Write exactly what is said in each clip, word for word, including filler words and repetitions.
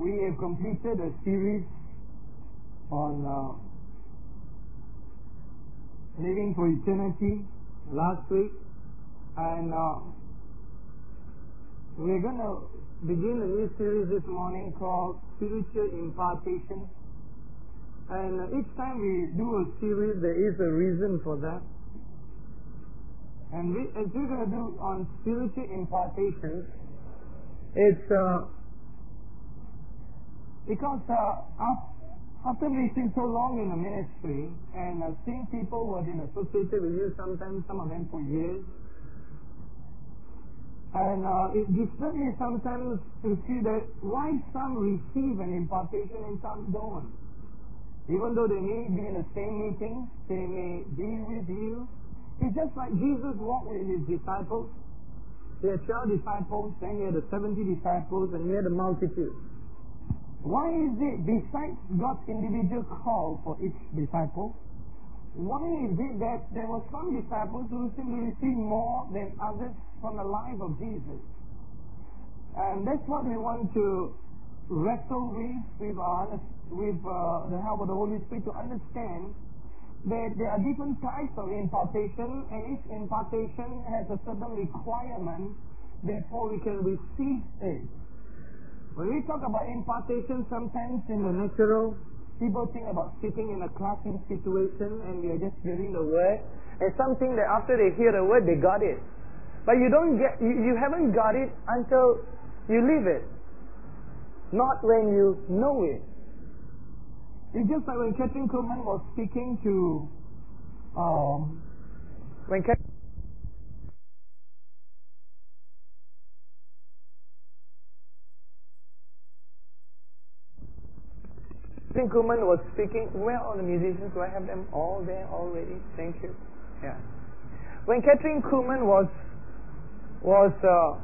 we have completed a series on uh, living for eternity last week, and uh, we're going to begin a new series this morning called Spiritual Impartation. And uh, each time we do a series, there is a reason for that. And we, as we're going to do on spiritual impartations, it's uh, because uh, after we've been so long in the ministry and uh, seeing people who have been associated with you sometimes, some of them for years, and uh, it disturbs me sometimes to see that why some receive an impartation and some don't. Even though they may be in the same meeting, they may be with you. It's just like Jesus walked with his disciples. He had twelve disciples, then he had the seventy disciples, and he had the multitude. Why is it, besides God's individual call for each disciple, why is it that there were some disciples who seem to receive more than others from the life of Jesus? And that's what we want to wrestle with, with, our, with uh, the help of the Holy Spirit, to understand that there are different types of impartation, and each impartation has a certain requirement before we can receive it. When we talk about impartation, sometimes in the natural, people think about sitting in a classroom situation and we are just hearing the word. It's something that after they hear the word, they got it. But you don't get, you, you haven't got it until you live it. Not when you know it. It's just like when Kathryn Kuhlman was speaking to, um, when Kathryn Kuhlman was speaking, where are all the musicians? Do I have them all there already? Thank you. Yeah. When Kathryn Kuhlman was was uh,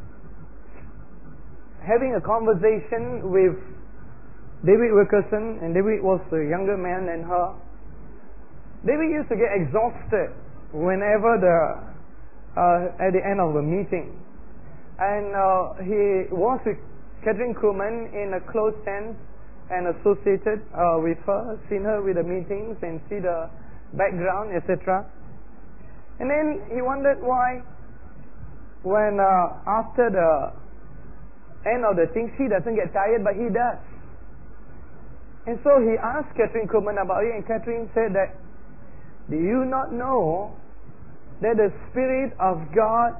having a conversation with David Wilkerson, and David was a younger man than her, David used to get exhausted whenever the uh, at the end of a meeting, and uh, he was with Kathryn Kuhlman in a close sense and associated uh, with her, seen her with the meetings and see the background, et cetera. And then he wondered why, when uh, after the end of the thing, she doesn't get tired, but he does. And so he asked Kathryn Kuhlman about it, and Kathryn said that, do you not know that the Spirit of God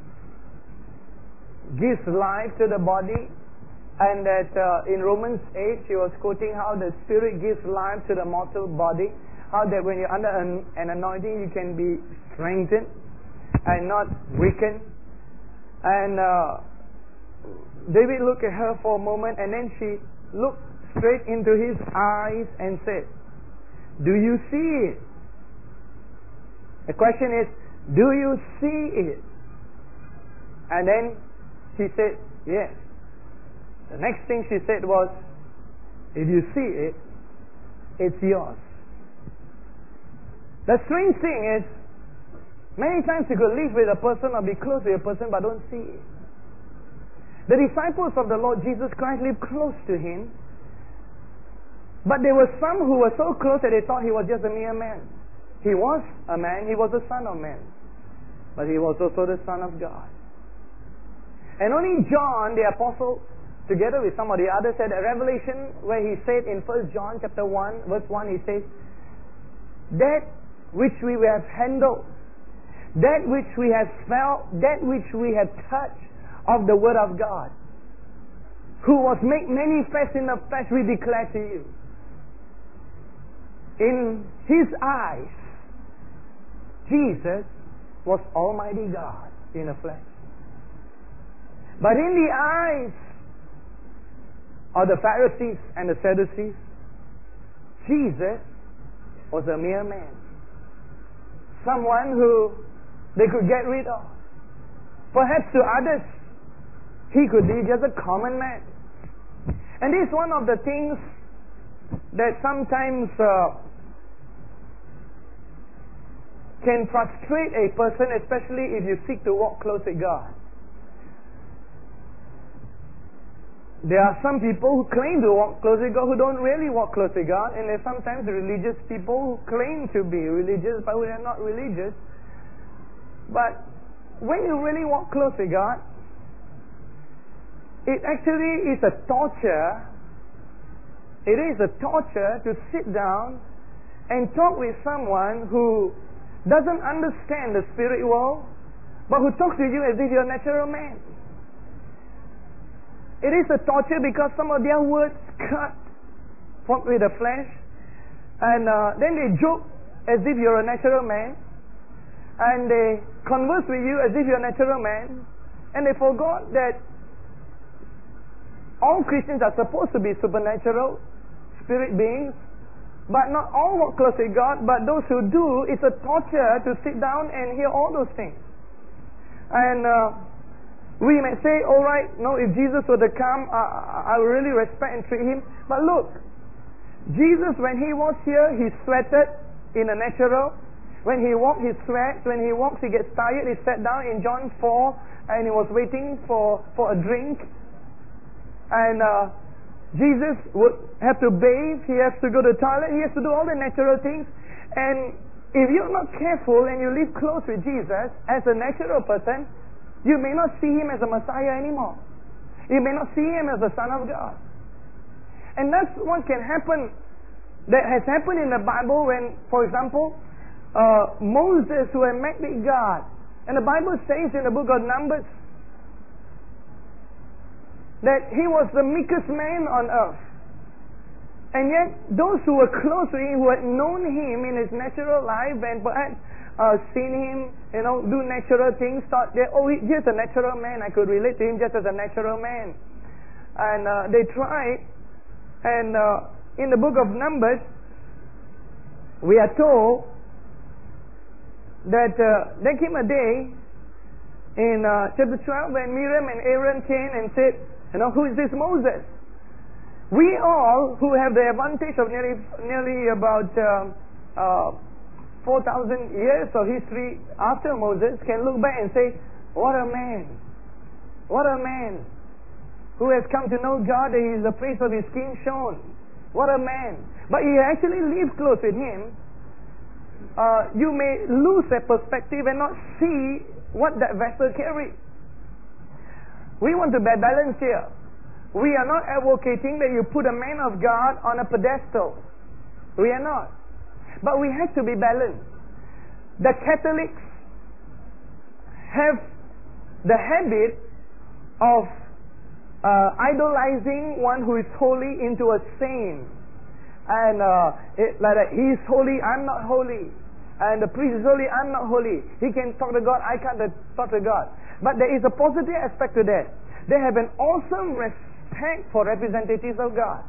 gives life to the body? And that uh, in Romans eight, she was quoting how the Spirit gives life to the mortal body, how that when you're under an, an anointing, you can be strengthened and not weakened. And uh, David looked at her for a moment, and then she looked straight into his eyes and said, do you see it? The question is, do you see it? And then he said, yes. The next thing she said was, if you see it, it's yours. The strange thing is, many times you could live with a person or be close to a person but don't see it. The disciples of the Lord Jesus Christ lived close to him, but there were some who were so close that they thought he was just a mere man. He was a man, he was the Son of Man, but he was also the Son of God. And only John, the apostle, together with some of the others, said a revelation where he said in First John chapter one, verse one, he says, that which we have handled, that which we have felt, that which we have touched of the Word of God, who was made manifest in the flesh, we declare to you. In his eyes, Jesus was Almighty God in the flesh. But in the eyes of the Pharisees and the Sadducees, Jesus was a mere man. Someone who they could get rid of. Perhaps to others, he could be just a common man. And this is one of the things that sometimes uh, can frustrate a person, especially if you seek to walk close with God. there are some people who claim to walk close with God who don't really walk close with God, and there's sometimes religious people who claim to be religious but who are not religious. But when you really walk close with God, it actually is a torture. It is a torture to sit down and talk with someone who doesn't understand the spirit world, but who talks to you as if you're a natural man. It is a torture because some of their words cut with the flesh, and uh, then they joke as if you're a natural man, and they converse with you as if you're a natural man, and they forgot that all Christians are supposed to be supernatural spirit beings, but not all walk close with God. But those who do, it's a torture to sit down and hear all those things. And uh, we may say, all right, no, if Jesus were to come, I, I will really respect and treat him. But look, Jesus, when he was here, he sweated in a natural. When he walked, he sweats. When he walks, he gets tired. He sat down in John four, and he was waiting for, for a drink. And uh, Jesus would have to bathe. He has to go to the toilet. He has to do all the natural things. And if you're not careful and you live close with Jesus as a natural person, you may not see him as a Messiah anymore. You may not see him as the Son of God. And that's what can happen, that has happened in the Bible when, for example, uh, Moses, who had met with God, and the Bible says in the book of Numbers that he was the meekest man on earth. And yet, those who were close to him, who had known him in his natural life and perhaps uh, seen him, you know, do natural things, thought that, oh, he's just a natural man. I could relate to him just as a natural man. And uh, they tried. And uh, in the book of Numbers, we are told that uh, there came a day in uh, chapter twelve when Miriam and Aaron came and said, you know, who is this Moses? We all who have the advantage of nearly nearly about uh, uh, four thousand years of history after Moses can look back and say, what a man. What a man who has come to know God, that he is the face of his skin shone. What a man. But he actually lives close with him. Uh, you may lose that perspective and not see what that vessel carried. We want to be balanced here. We are not advocating that you put a man of God on a pedestal. We are not. But we have to be balanced. The Catholics have the habit of uh, idolizing one who is holy into a saint. And uh, it, like that, he is holy, I'm not holy. And the priest is holy, I'm not holy. He can talk to God, I can't talk to God. But there is a positive aspect to that. They have an awesome respect for representatives of God.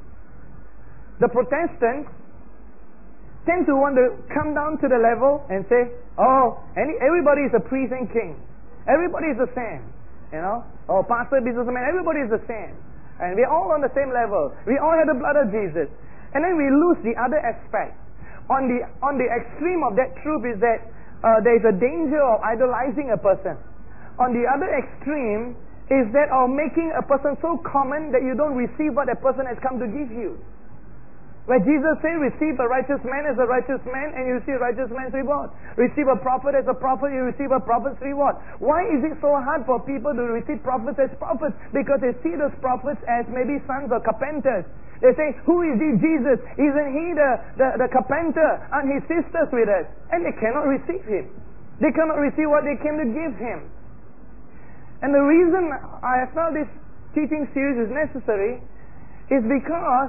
The Protestants tend to want to come down to the level and say, oh, any, everybody is a priest and king. Everybody is the same. You know? Oh, pastor, businessman, everybody is the same. And we're all on the same level. We all have the blood of Jesus. And then we lose the other aspect. On the, on the extreme of that truth is that uh, there is a danger of idolizing a person. On the other extreme is that of making a person so common that you don't receive what that person has come to give you. Where Jesus said, receive a righteous man as a righteous man, and you receive a righteous man's reward. Receive a prophet as a prophet, you receive a prophet's reward. Why is it so hard for people to receive prophets as prophets? Because they see those prophets as maybe sons of carpenters. They say, who is he, Jesus? Isn't he the, the, the carpenter? And his sisters with us? And they cannot receive him. They cannot receive what they came to give him. And the reason I have felt this teaching series is necessary is because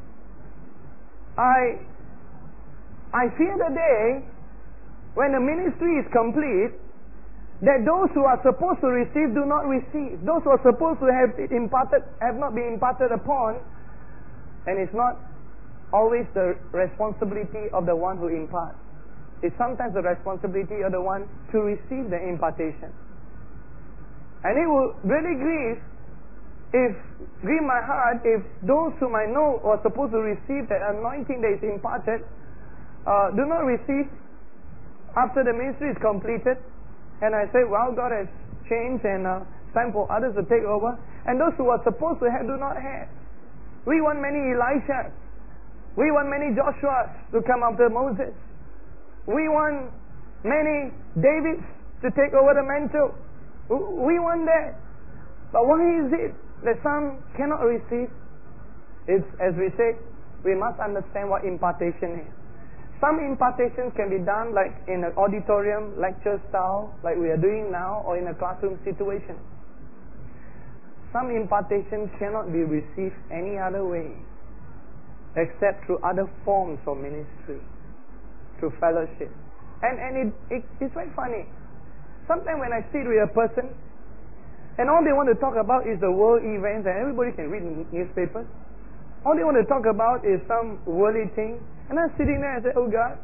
I I fear the day when the ministry is complete that those who are supposed to receive do not receive. Those who are supposed to have it imparted have not been imparted upon, and it's not always the responsibility of the one who imparts. It's sometimes the responsibility of the one to receive the impartation. And it will really grieve if grieve my heart if those whom I know are supposed to receive that anointing that is imparted uh, do not receive after the ministry is completed, and I say, wow, God has changed, and uh, time for others to take over. And those who are supposed to have do not have. We want many Elishas. We want many Joshuas to come after Moses. We want many Davids to take over the mantle. We want that. But why is it that some cannot receive? It's, as we say, we must understand what impartation is. Some impartations can be done like in an auditorium, lecture style, like we are doing now, or in a classroom situation. Some impartations cannot be received any other way except through other forms of ministry, through fellowship. And and it, it it's very funny. Sometimes when I sit with a person and all they want to talk about is the world events, and everybody can read newspapers, all they want to talk about is some worldly thing, and I'm sitting there and say, oh God,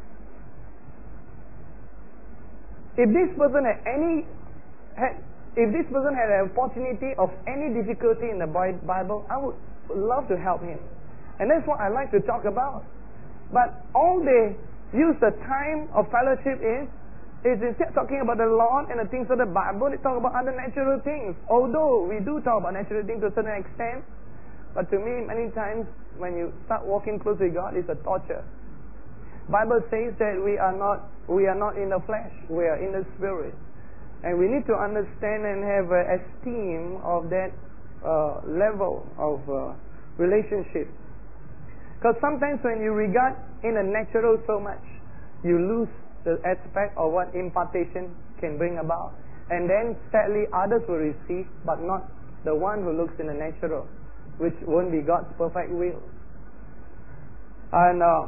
if this person had any had if this person had an opportunity of any difficulty in the Bible, I would love to help him. And that's what I like to talk about. But all they use the time of fellowship is, is instead of talking about the Lord and the things of the Bible, they talk about other natural things. Although we do talk about natural things to a certain extent, but to me, many times, when you start walking close with God, it's a torture. Bible says that we are not we are not in the flesh, we are in the spirit. And we need to understand and have an esteem of that uh, level of uh, relationship. Because sometimes when you regard in the natural so much, you lose the aspect of what impartation can bring about. And then sadly others will receive, but not the one who looks in the natural, which won't be God's perfect will. And uh,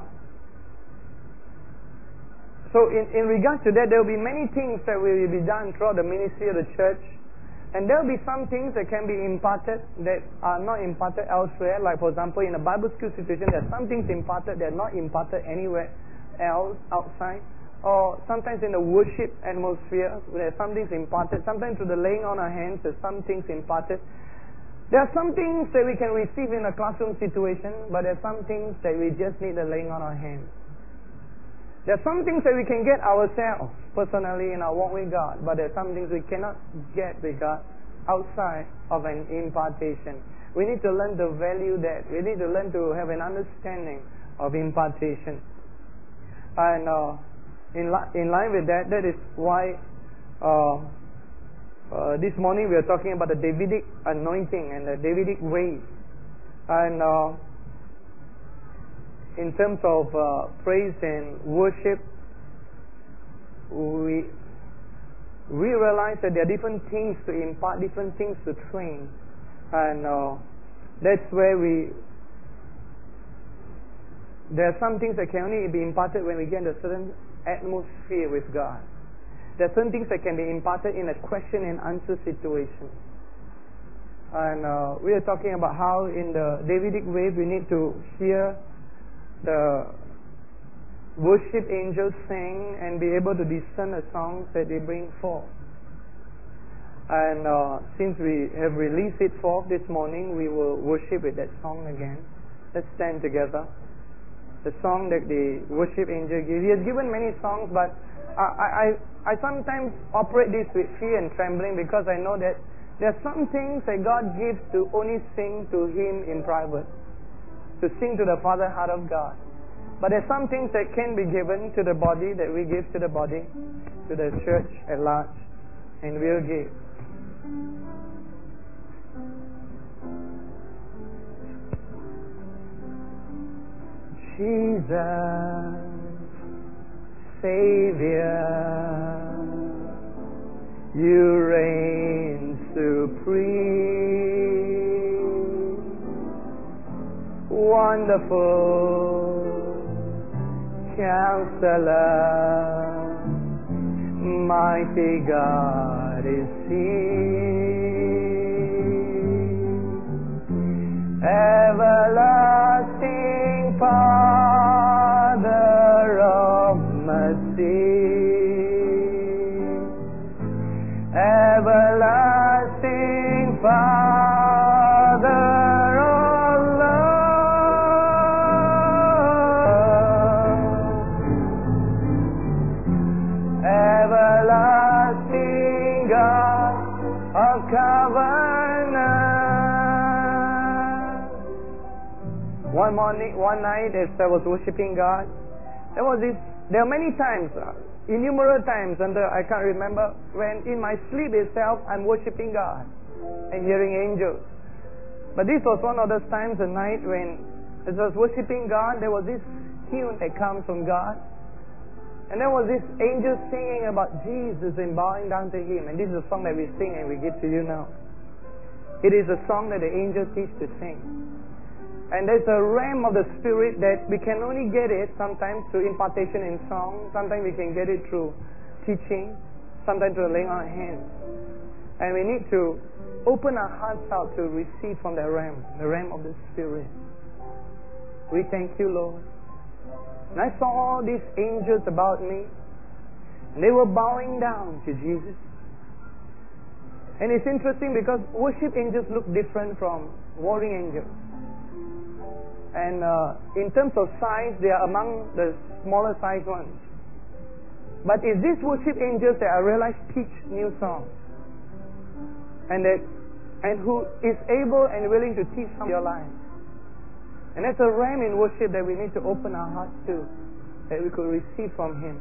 so in, in regards to that, there will be many things that will be done throughout the ministry of the church. And there will be some things that can be imparted that are not imparted elsewhere. Like for example, in a Bible school situation, there are some things imparted that are not imparted anywhere else outside. Or sometimes in the worship atmosphere, there are some things imparted. Sometimes through the laying on of hands, there are some things imparted. There are some things that we can receive in a classroom situation, but there are some things that we just need the laying on our hands. There are some things that we can get ourselves personally in our walk with God, but there are some things we cannot get with God outside of an impartation. We need to learn to value that. We need to learn to have an understanding of impartation. And uh, in, li- in line with that, that is why uh, uh, this morning we are talking about the Davidic anointing and the Davidic way. And uh, in terms of uh, praise and worship, we we realize that there are different things to impart, different things to train, and uh, that's where we. There are some things that can only be imparted when we get in a certain atmosphere with God. There are certain things that can be imparted in a question and answer situation. And uh, we are talking about how in the Davidic way we need to hear the worship angels sing and be able to discern the songs that they bring forth. And uh, since we have released it forth this morning, we will worship with that song again. Let's stand together. The song that the worship angel gives. He has given many songs, but I, I, I sometimes operate this with fear and trembling because I know that there are some things that God gives to only sing to Him in private, to sing to the Father heart of God. But there are some things that can be given to the body, that we give to the body, to the church at large, and we'll give. Jesus, Savior, You reign supreme, wonderful Counselor, mighty God is He, everlasting Father of mercy, everlasting Father of love, everlasting God of One morning, one night, as I was worshiping God, there was this. There are many times, uh, innumerable times, and uh, I can't remember, when in my sleep itself I'm worshiping God and hearing angels. But this was one of those times, a night when, as I was worshiping God, there was this tune that comes from God, and there was this angel singing about Jesus and bowing down to Him. And this is a song that we sing and we give to you now. It is a song that the angel teach to sing. And there's a realm of the Spirit that we can only get it sometimes through impartation in song, sometimes we can get it through teaching, sometimes through laying on hands. And we need to open our hearts out to receive from the realm, the realm of the Spirit. We thank you, Lord. And I saw all these angels about me, and they were bowing down to Jesus. And it's interesting because worship angels look different from warring angels. And uh, in terms of size, they are among the smaller size ones. But it's these worship angels that I realize teach new songs, and that and who is able and willing to teach some of your life. And that's a realm in worship that we need to open our hearts to, that we could receive from Him.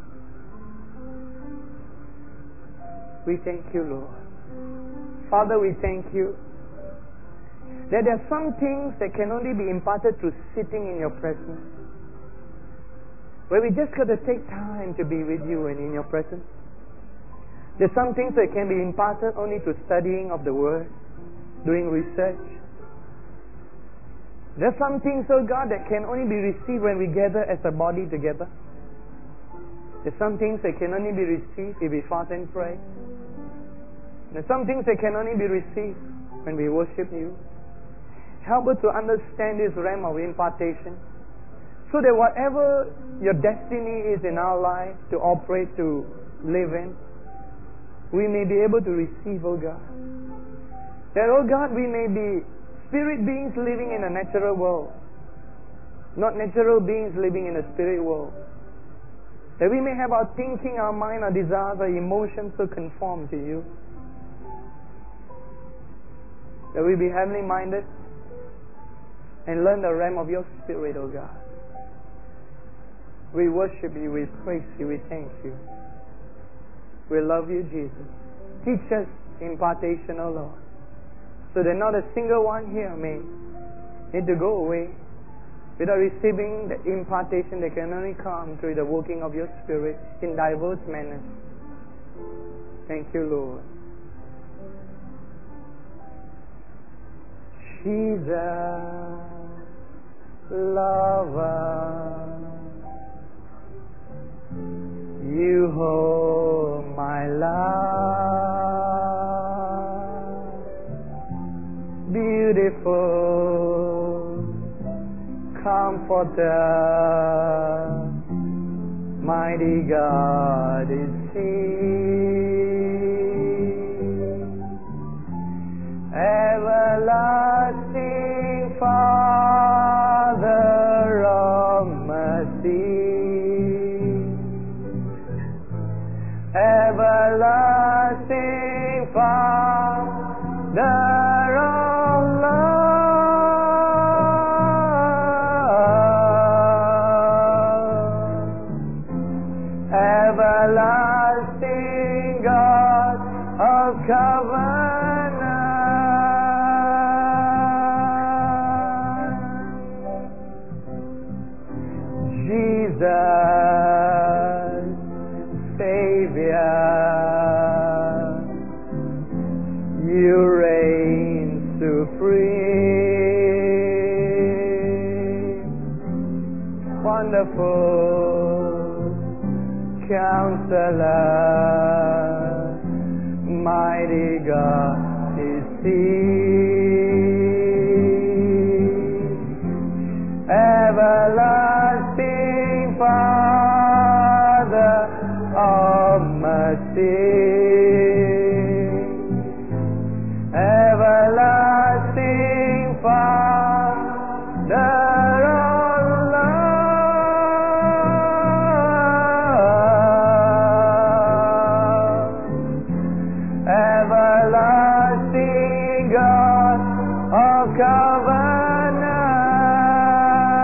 We thank you, Lord. Father, we thank you that there are some things that can only be imparted through sitting in your presence, where we just got to take time to be with you and in your presence. There's some things that can be imparted only through studying of the Word, doing research. There's some things, oh God, that can only be received when we gather as a body together. There's some things that can only be received if we fast and pray. There's some things that can only be received when we worship you. Help us to understand this realm of impartation, so that whatever your destiny is in our life to operate, to live in, we may be able to receive, oh God. That, oh God, we may be spirit beings living in a natural world, not natural beings living in a spirit world. That we may have our thinking, our mind, our desires, our emotions to conform to you. That we be heavenly minded and learn the realm of your Spirit, oh God. We worship you, we praise you, we thank you. We love you, Jesus. Teach us impartation, oh Lord, so that not a single one here may need to go away without receiving the impartation that can only come through the working of your Spirit in diverse manners. Thank you, Lord. Jesus, lover, you hold my life, beautiful comforter, mighty God is He. Everlasting Father of mercy, everlasting Father of love, everlasting God of covenant, Jesus, Savior, you reign supreme. Wonderful Counselor, mighty God is He. Everlasting Father of mercy, everlasting Father of love, everlasting God of covenant,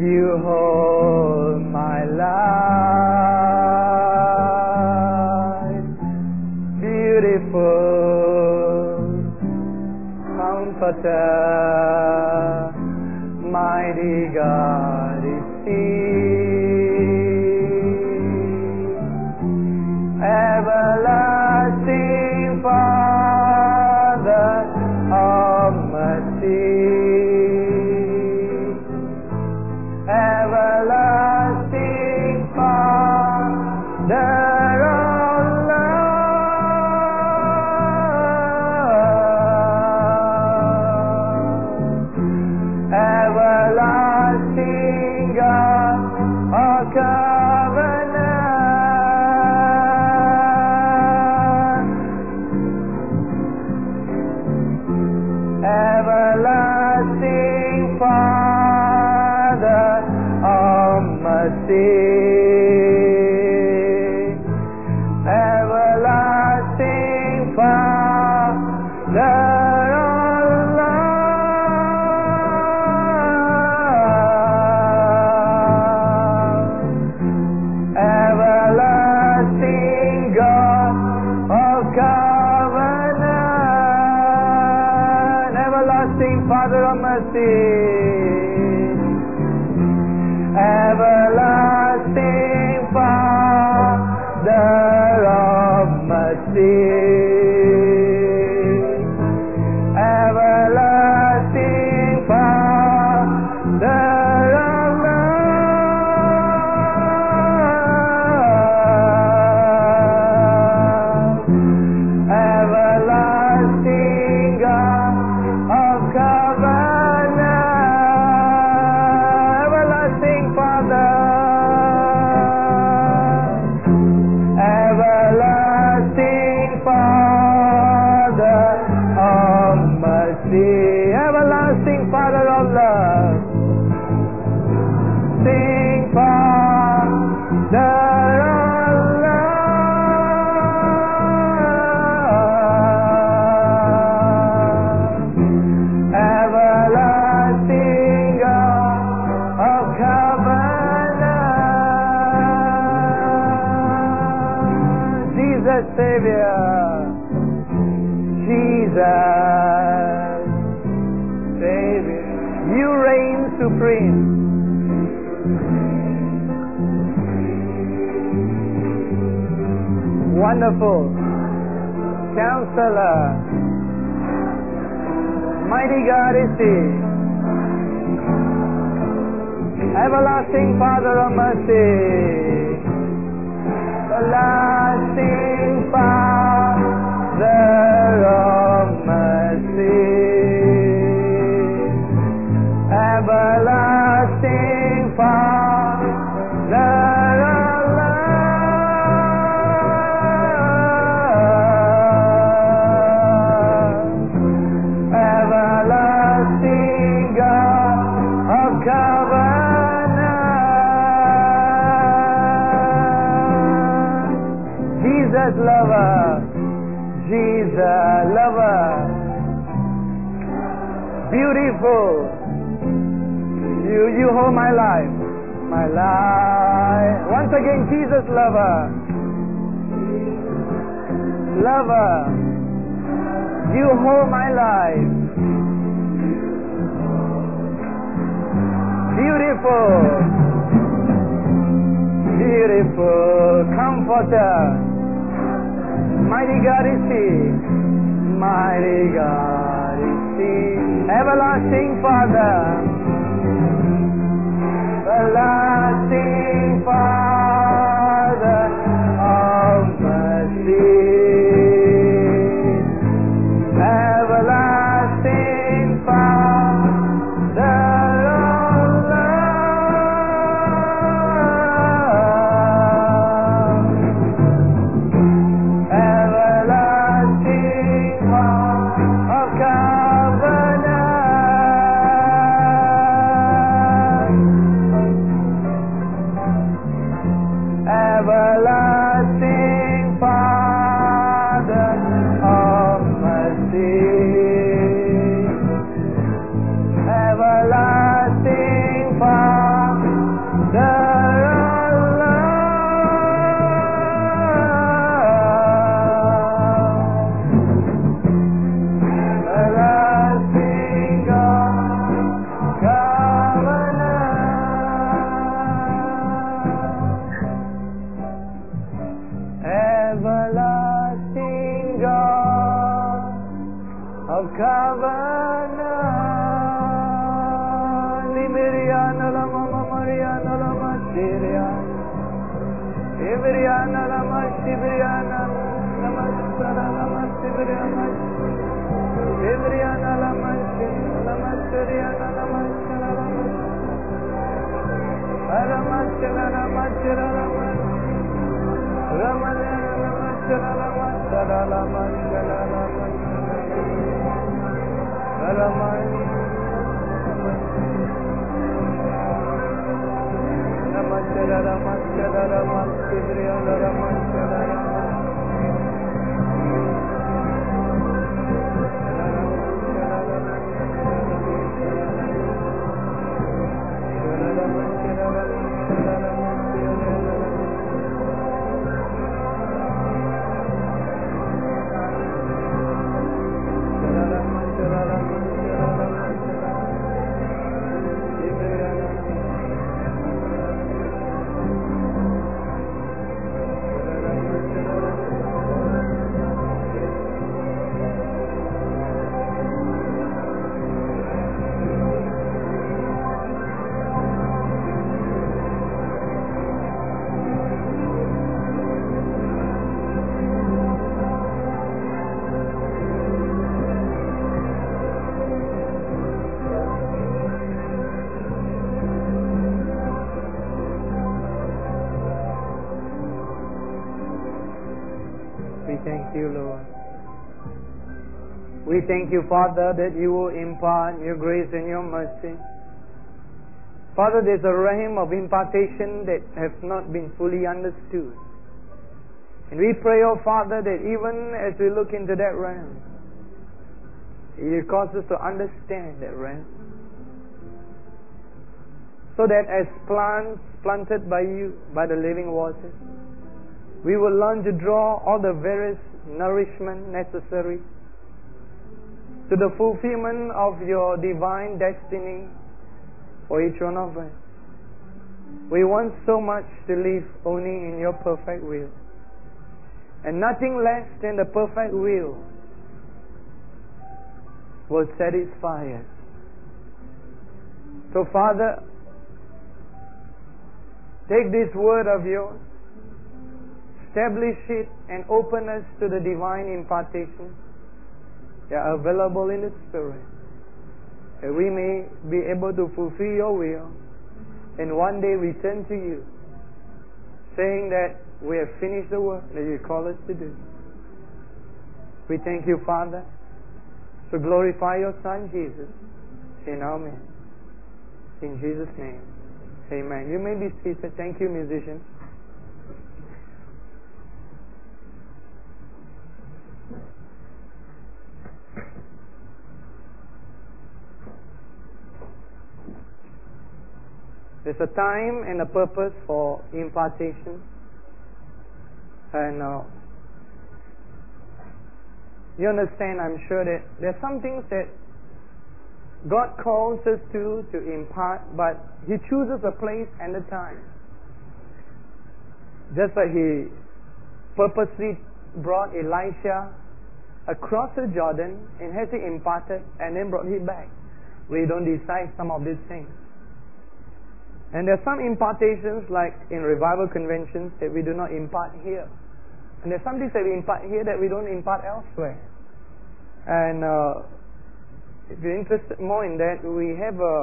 You hold my life, beautiful Comforter, mighty God is He, everlasting Father of mercy, everlasting Father of love, everlasting God of covenant, everlasting Father of mercy, everlasting Father of love, everlasting God of covenant, everlasting Father of mercy, everlasting Father of mercy, everlasting Father of love, everlasting God of covenant, everlasting Father, everlasting Father of mercy, everlasting Father of love, sing Father of love, everlasting God of covenant, Jesus Savior, Jesus Savior, you reign supreme, wonderful Counselor, mighty God is He, everlasting Father of mercy, everlasting Father of mercy, everlasting Father of love, everlasting God of covenant, Jesus lover, Jesus lover, beautiful, you, you hold my life, my life, once again Jesus lover, lover, you hold my life, beautiful, beautiful Comforter, mighty God is He, mighty God is He, everlasting Father, everlasting Father of mercy, everlasting Father of love, everlasting Father of covenant, Ibriana lama Sibriana Namasara lama Sibriana Ibriana lama lama Siriana lama lama Arama Sira lama Sira lama Ramana lama Sira lama Sara lama Sira lama Arama Namaskara Namaskara Namaskara Namaskara Thank you, Lord. We thank you, Father, that you will impart your grace and your mercy. Father, there's a realm of impartation that has not been fully understood. And we pray, oh Father, that even as we look into that realm, you cause us to understand that realm. So that as plants planted by you, by the living waters, we will learn to draw all the various nourishment necessary to the fulfillment of your divine destiny for each one of us. We want so much to live only in your perfect will, and nothing less than the perfect will will satisfy us. So Father, take this word of yours, establish it, and open us to the divine impartations that are available in the Spirit, that we may be able to fulfill your will and one day return to you, saying that we have finished the work that you call us to do. We thank you, Father, to glorify your Son, Jesus, in our midst. In Jesus' name, amen. You may be seated. Thank you, musicians. There's a time and a purpose for impartation. And uh, you understand, I'm sure, that there are some things that God calls us to, to impart, but He chooses a place and a time. Just like He purposely brought Elisha across the Jordan and has it imparted and then brought him back. We don't decide some of these things. And there are some impartations, like in revival conventions, that we do not impart here. And there's some things that we impart here that we don't impart elsewhere. And uh, if you're interested more in that, we have a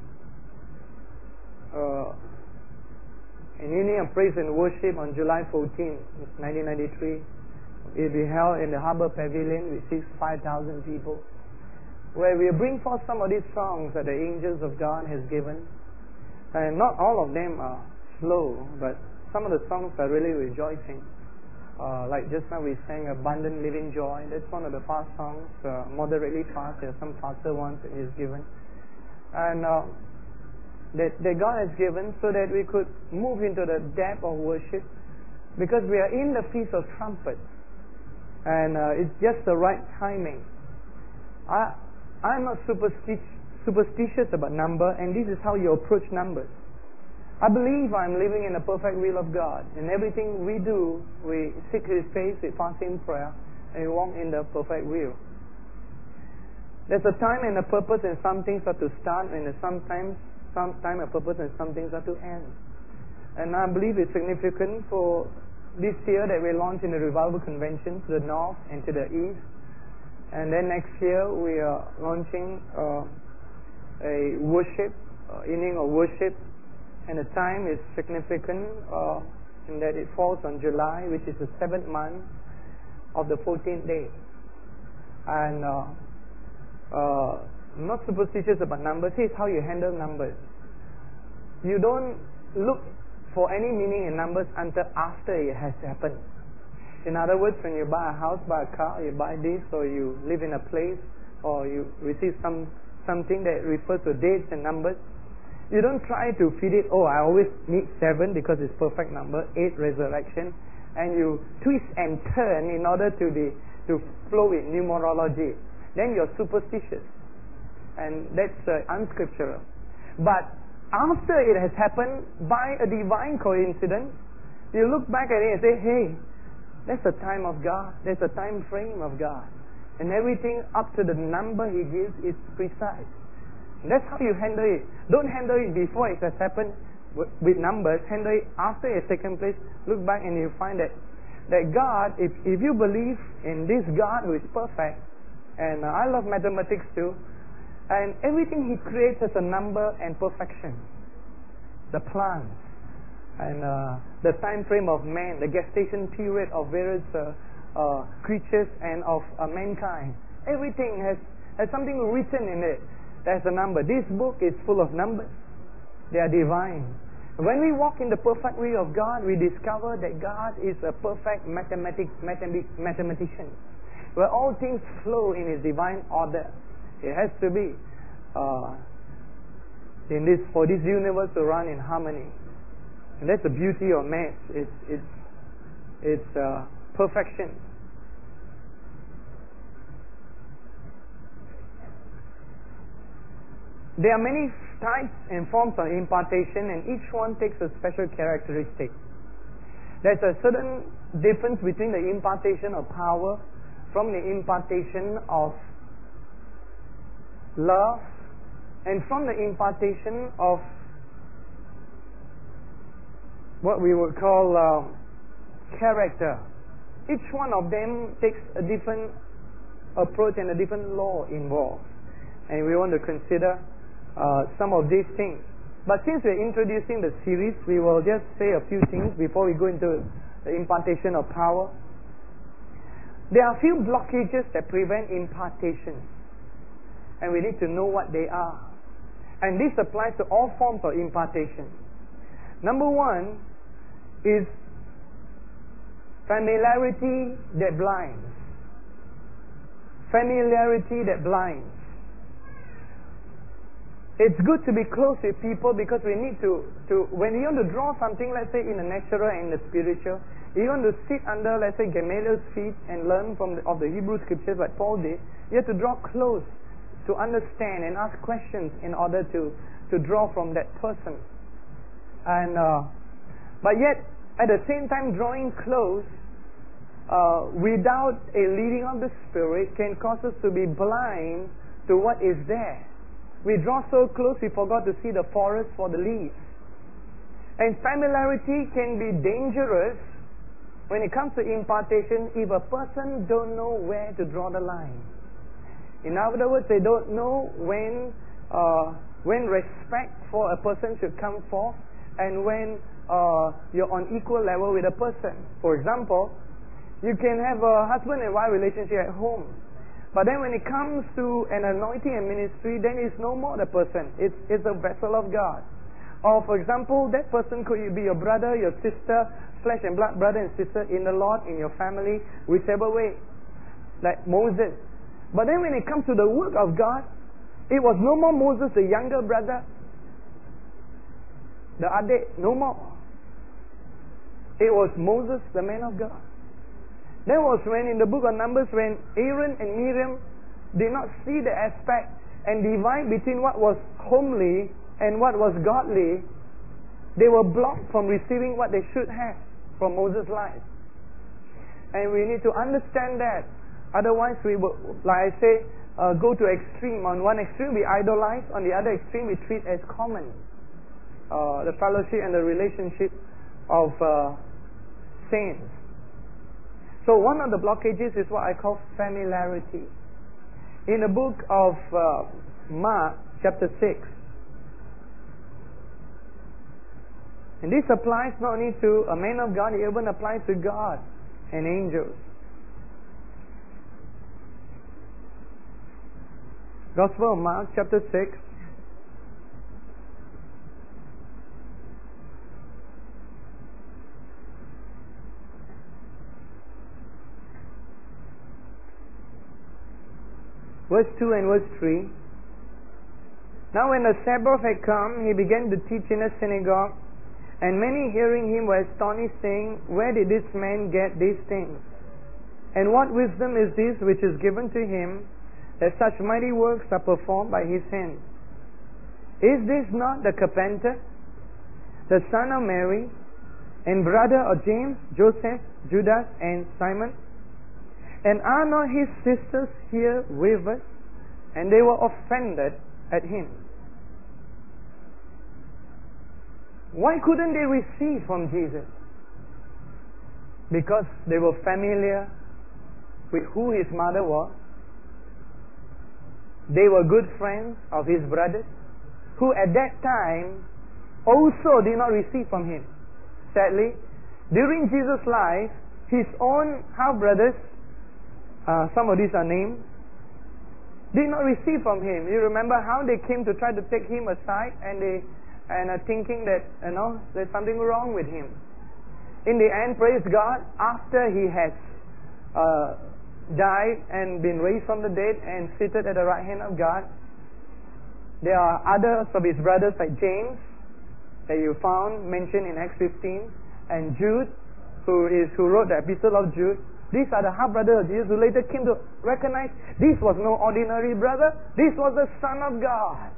uh, an evening of praise and worship on July fourteenth, nineteen ninety-three. It will be held in the Harbour Pavilion with six five thousand people, where we bring forth some of these songs that the angels of God has given. And not all of them are slow, but some of the songs are really rejoicing. Uh, like just now we sang Abundant Living Joy. That's one of the fast songs, uh, moderately fast. There are some faster ones that He has given. And uh, that, that God has given so that we could move into the depth of worship, because we are in the Feast of Trumpets. And uh, it's just the right timing. I, I'm not superstitious. superstitious about number, and this is how you approach numbers. I believe I'm living in the perfect will of God. In everything we do, we seek His face with fasting prayer, and we walk in the perfect will. There's a time and a purpose, and some things are to start, and sometimes some time a purpose, and some things are to end. And I believe it's significant for this year that we launch in the revival convention to the north and to the east. And then next year we are launching uh, a worship, uh, evening of worship. And the time is significant uh, in that it falls on July, which is the seventh month of the fourteenth day. And uh, uh, I'm not superstitious about numbers. Here's how you handle numbers. You don't look for any meaning in numbers until after it has happened. In other words, when you buy a house, buy a car, you buy this, or you live in a place, or you receive some something that refers to dates and numbers, you don't try to feed it, oh, I always need seven because it's perfect number, eight resurrection, and you twist and turn in order to be to flow with numerology. Then you're superstitious, and that's uh, unscriptural. But after it has happened by a divine coincidence, you look back at it and say, hey, that's the time of God. There's a time frame of God. And everything up to the number He gives is precise. And that's how you handle it. Don't handle it before it has happened with numbers. Handle it after it has taken place. Look back and you find that, that God, if, if you believe in this God who is perfect, and uh, I love mathematics too, and everything He creates has a number and perfection. The plants, and uh, the time frame of man, the gestation period of various uh, uh, creatures and of uh, mankind. Everything has, has something written in it. There's a number. This book is full of numbers. They are divine. When we walk in the perfect way of God, we discover that God is a perfect mathematic, mathematic, mathematician, where all things flow in His divine order. It has to be uh, in this for this universe to run in harmony, and that's the beauty of maths. It's it's it's uh, perfection. There are many types and forms of impartation, and each one takes a special characteristic. There's a certain difference between the impartation of power from the impartation of love, and from the impartation of what we would call uh, character. Each one of them takes a different approach and a different law involved, and we want to consider uh, some of these things. But since we're introducing the series, we will just say a few things before we go into the impartation of power. There are a few blockages that prevent impartation, and we need to know what they are. And this applies to all forms of impartation. Number one is familiarity that blinds. Familiarity that blinds. It's good to be close with people because we need to, to when you want to draw something, let's say in the natural and in the spiritual, you want to sit under, let's say, Gamaliel's feet and learn from the, of the Hebrew scriptures like Paul did, you have to draw close to understand and ask questions in order to, to draw from that person. And uh, but yet, at the same time, drawing close uh, without a leading of the Spirit can cause us to be blind to what is there. We draw so close we forgot to see the forest for the leaves. And familiarity can be dangerous when it comes to impartation if a person don't know where to draw the line. In other words, they don't know when uh, when respect for a person should come forth and when uh, you're on equal level with a person. For example, you can have a husband and wife relationship at home, but then when it comes to an anointing and ministry, then it's no more the person. It's, it's a vessel of God. Or for example, that person could be your brother, your sister, flesh and blood brother and sister in the Lord, in your family, whichever way. Like Moses. But then when it comes to the work of God, it was no more Moses, the younger brother, the Adik, no more. It was Moses, the man of God. That was when in the book of Numbers, when Aaron and Miriam did not see the aspect and divide between what was homely and what was godly, they were blocked from receiving what they should have from Moses' life. And we need to understand that. Otherwise, we will, like I say, uh, go to extreme. On one extreme, we idolize. On the other extreme, we treat as common. uh, the fellowship and the relationship of uh, saints. So one of the blockages is what I call familiarity. In the book of uh, Mark chapter six, and this applies not only to a man of God, it even applies to God and angels. Gospel of Mark chapter six, verse two and verse three. Now when the Sabbath had come, he began to teach in a synagogue, and many hearing him were astonished, saying, Where did this man get these things? And what wisdom is this which is given to him, that such mighty works are performed by his hands? Is this not the carpenter, the son of Mary, and brother of James, Joseph, Judas, and Simon? And are not his sisters here with us? And they were offended at him. Why couldn't they receive from Jesus? Because they were familiar with who his mother was. They were good friends of his brothers, who at that time also did not receive from him. Sadly, during Jesus' life, his own half-brothers, uh, some of these are named, did not receive from him. You remember how they came to try to take him aside, and they and are thinking that, you know, there's something wrong with him. In the end, praise God, after he has uh, died and been raised from the dead and seated at the right hand of God, there are others of his brothers like James that you found mentioned in Acts fifteen, and Jude, who is who wrote the epistle of Jude. These are the half brothers of Jesus who later came to recognize this was no ordinary brother, this was the Son of God.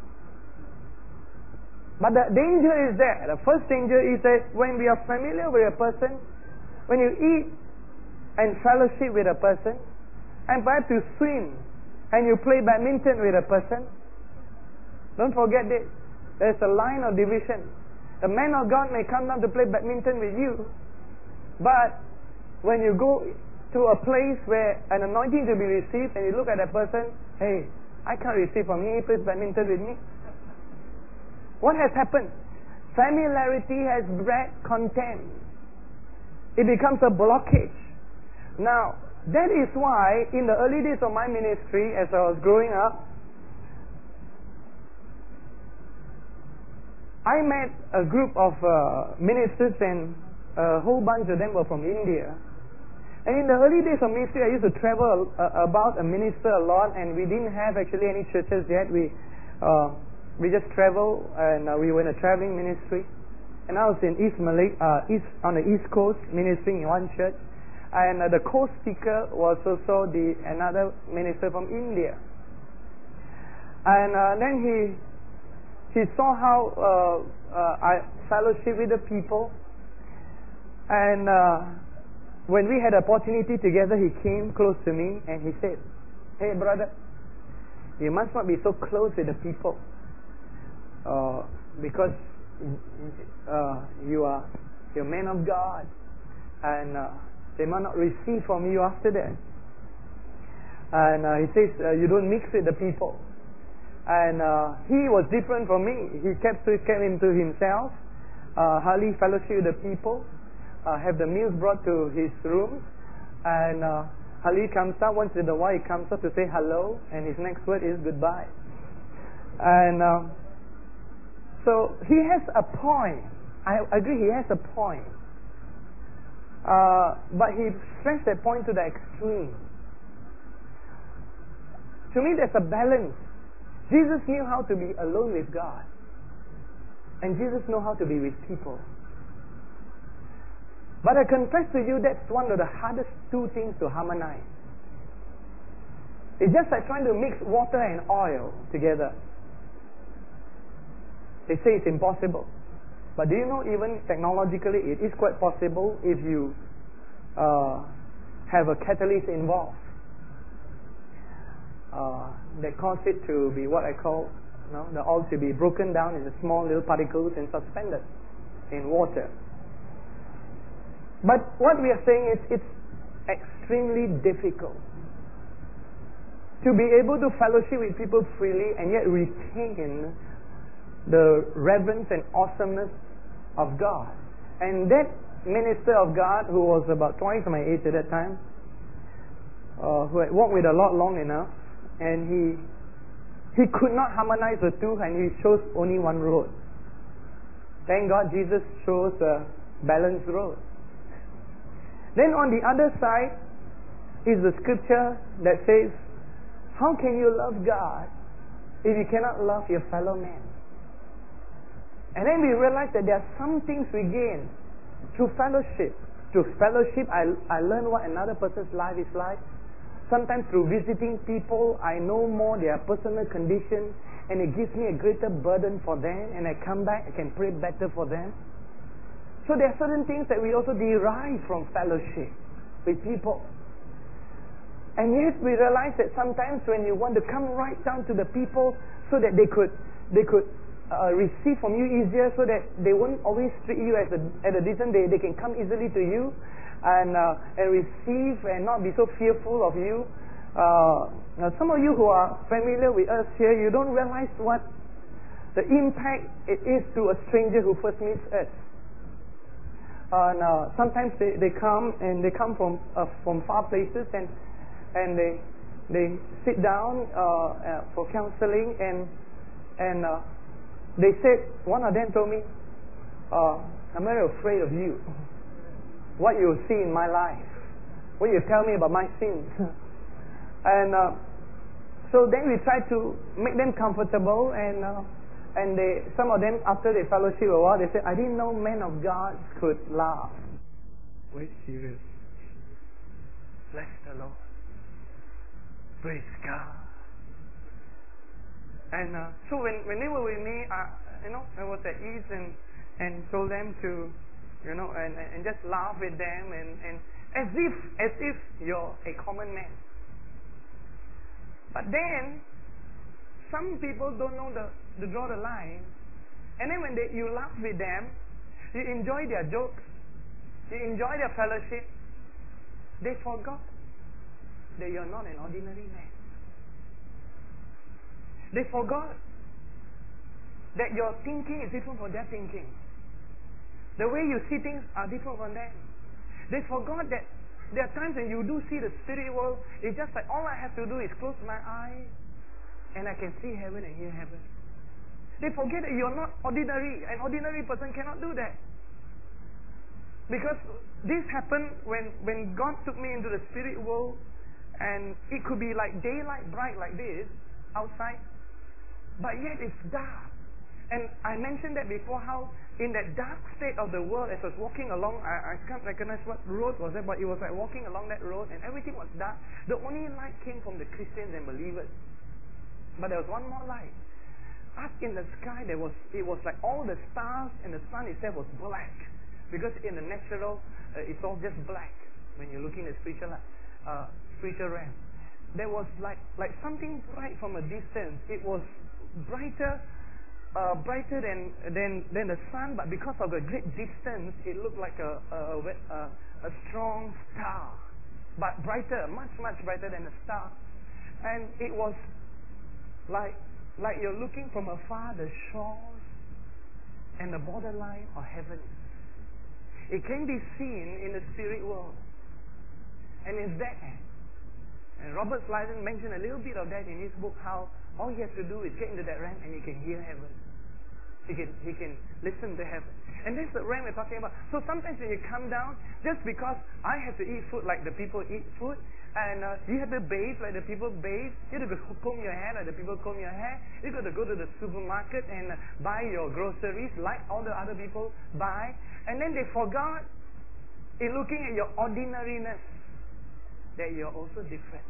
But the danger is there. The first danger is that when we are familiar with a person, when you eat and fellowship with a person, and perhaps you swim and you play badminton with a person, don't forget this. There's a line of division. The man of God may come down to play badminton with you, but when you go to a place where an anointing to be received and you look at that person, hey, I can't receive from him, he plays badminton with me. What has happened? Familiarity has bred contempt. It becomes a blockage. Now, that is why in the early days of my ministry, as I was growing up, I met a group of uh, ministers, and a whole bunch of them were from India. And in the early days of ministry, I used to travel uh, about a minister a lot, and we didn't have actually any churches yet. We uh, we just traveled, and uh, we were in a traveling ministry. And I was in East Malay, uh, East on the East Coast, ministering in one church. And uh, the co-speaker was also the another minister from India. And uh, then he he saw how uh, uh, I fellowship with the people. And uh, when we had an opportunity together, he came close to me and he said, "Hey brother, you must not be so close with the people, uh, because uh, you are you're a man of God, and uh, they might not receive from you after that." And uh, he says, uh, "You don't mix with the people." And uh, he was different from me. He kept kept him to himself, uh, hardly fellowship with the people. Uh, have the meals brought to his room, and uh, hardly comes up. Once in a while he comes up to say hello, and his next word is goodbye. And uh, so he has a point. I agree, he has a point. Uh, but he stressed that point to the extreme. To me, there's a balance. Jesus knew how to be alone with God, and Jesus knew how to be with people. But I confess to you, that's one of the hardest two things to harmonize. It's just like trying to mix water and oil together. They say it's impossible. But do you know, even technologically, it is quite possible if you uh, have a catalyst involved. Uh, that cause it to be what I call No, the oil should be broken down into small little particles and suspended in water. But what we are saying is it's extremely difficult to be able to fellowship with people freely and yet retain the reverence and awesomeness of God. And that minister of God, who was about twice my age at that time, uh, who had walked with the Lord long enough, and he he could not harmonize the two, and he chose only one road. Thank God Jesus chose a balanced road. Then on the other side is the scripture that says, how can you love God if you cannot love your fellow man? And then we realize that there are some things we gain through fellowship. Through fellowship, I, I learn what another person's life is like. Sometimes through visiting people, I know more their personal condition, and it gives me a greater burden for them, and I come back, I can pray better for them. So there are certain things that we also derive from fellowship with people. And yet we realize that sometimes when you want to come right down to the people so that they could they could uh, receive from you easier, so that they won't always treat you as a, at a distance, they, they can come easily to you and uh, and receive and not be so fearful of you. Uh, now some of you who are familiar with us here, you don't realize what the impact it is to a stranger who first meets us. And uh, sometimes they, they come and they come from uh, from far places, and and they they sit down uh, uh, for counseling, and and uh, they said, one of them told me, uh, I'm very afraid of you. What you see in my life, what you tell me about my sins. And uh, so then we try to make them comfortable, and uh, and they, some of them, after they fellowship a while, they say, I didn't know men of God could laugh. Wait, serious. Bless the Lord. Praise God. And uh, so when, when they were with me, uh, you know, I was at ease, and and told them to, you know, and and just laugh with them, and, and as if as if you're a common man. But then some people don't know the to draw the line, and then when they, you laugh with them, you enjoy their jokes, you enjoy their fellowship, they forgot that you're not an ordinary man. They forgot that your thinking is different from their thinking. The way you see things are different from them. They forgot that there are times when you do see the spirit world, it's just like all I have to do is close my eyes and I can see heaven and hear heaven. They forget that you're not ordinary. An ordinary person cannot do that. Because this happened when, when God took me into the spirit world, and it could be like daylight bright like this outside, but yet it's dark. And I mentioned that before, how in that dark state of the world, as I was walking along, I, I can't recognize what road was that, but it was like walking along that road and everything was dark. The only light came from the Christians and believers. But there was one more light. Up in the sky, there was it was like all the stars and the sun itself was black. Because in the natural, uh, it's all just black. When you're looking at spiritual, uh, spiritual realm, there was like like something bright from a distance. It was brighter, uh, brighter than than than the sun, but because of the great distance, it looked like a a, a a strong star, but brighter, much much brighter than a star. And it was like like you're looking from afar the shores and the borderline of heaven. It can be seen in the spirit world, and it's there. And Robert Slyden mentioned a little bit of that in his book, how all he has to do is get into that realm and he can hear heaven. He can he can listen to heaven. And that's the realm we're talking about. So sometimes when you come down, just because I have to eat food like the people eat food, and uh, you have to bathe like the people bathe, you have to comb your hair like the people comb your hair, you got to go to the supermarket and uh, buy your groceries like all the other people buy, and then they forgot, in looking at your ordinariness, that you're also different.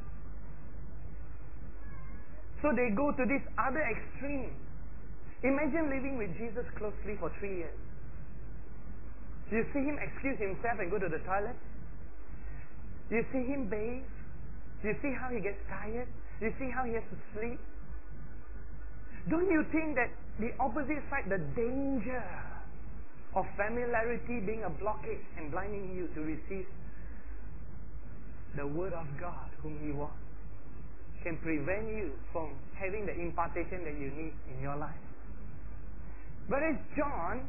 So they go to this other extreme. Imagine living with Jesus closely for three years. You see him excuse himself and go to the toilet. You see him bathe. You see how he gets tired. You see how he has to sleep. Don't you think that the opposite side, the danger of familiarity being a blockage and blinding you to receive the Word of God whom He was, can prevent you from having the impartation that you need in your life? Whereas John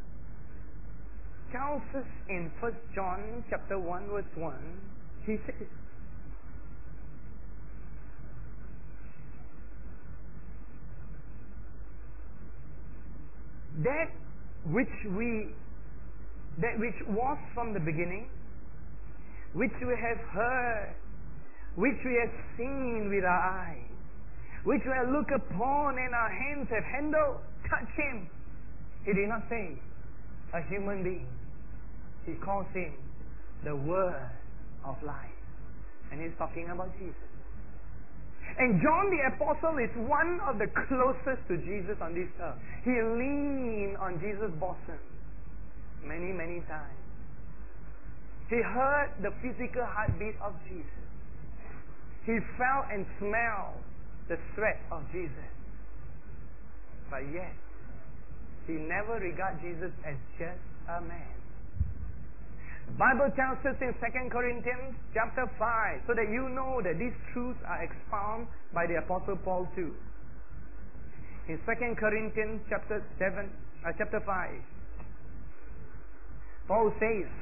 tells us in First John chapter one verse one, he says, that which we, that which was from the beginning, which we have heard, which we have seen with our eyes, which we have looked upon and our hands have handled, touched Him. He did not say a human being. He calls Him the Word of life. And He's talking about Jesus. And John the Apostle is one of the closest to Jesus on this earth. He leaned on Jesus' bosom many, many times. He heard the physical heartbeat of Jesus. He felt and smelled the sweat of Jesus. But yet, he never regarded Jesus as just a man. The Bible tells us in Second Corinthians chapter five, so that you know that these truths are expounded by the Apostle Paul too. In Second Corinthians chapter seven, uh, chapter five, Paul says,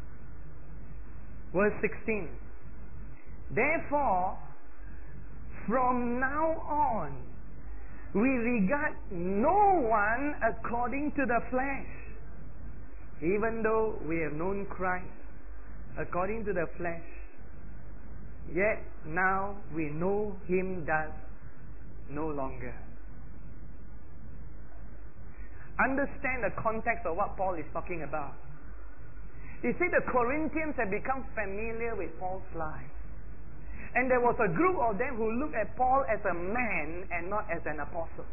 verse sixteen, therefore, from now on, we regard no one according to the flesh. Even though we have known Christ according to the flesh, yet now we know Him thus no longer. Understand the context of what Paul is talking about. You see, the Corinthians have become familiar with Paul's life. And there was a group of them who looked at Paul as a man and not as an apostle.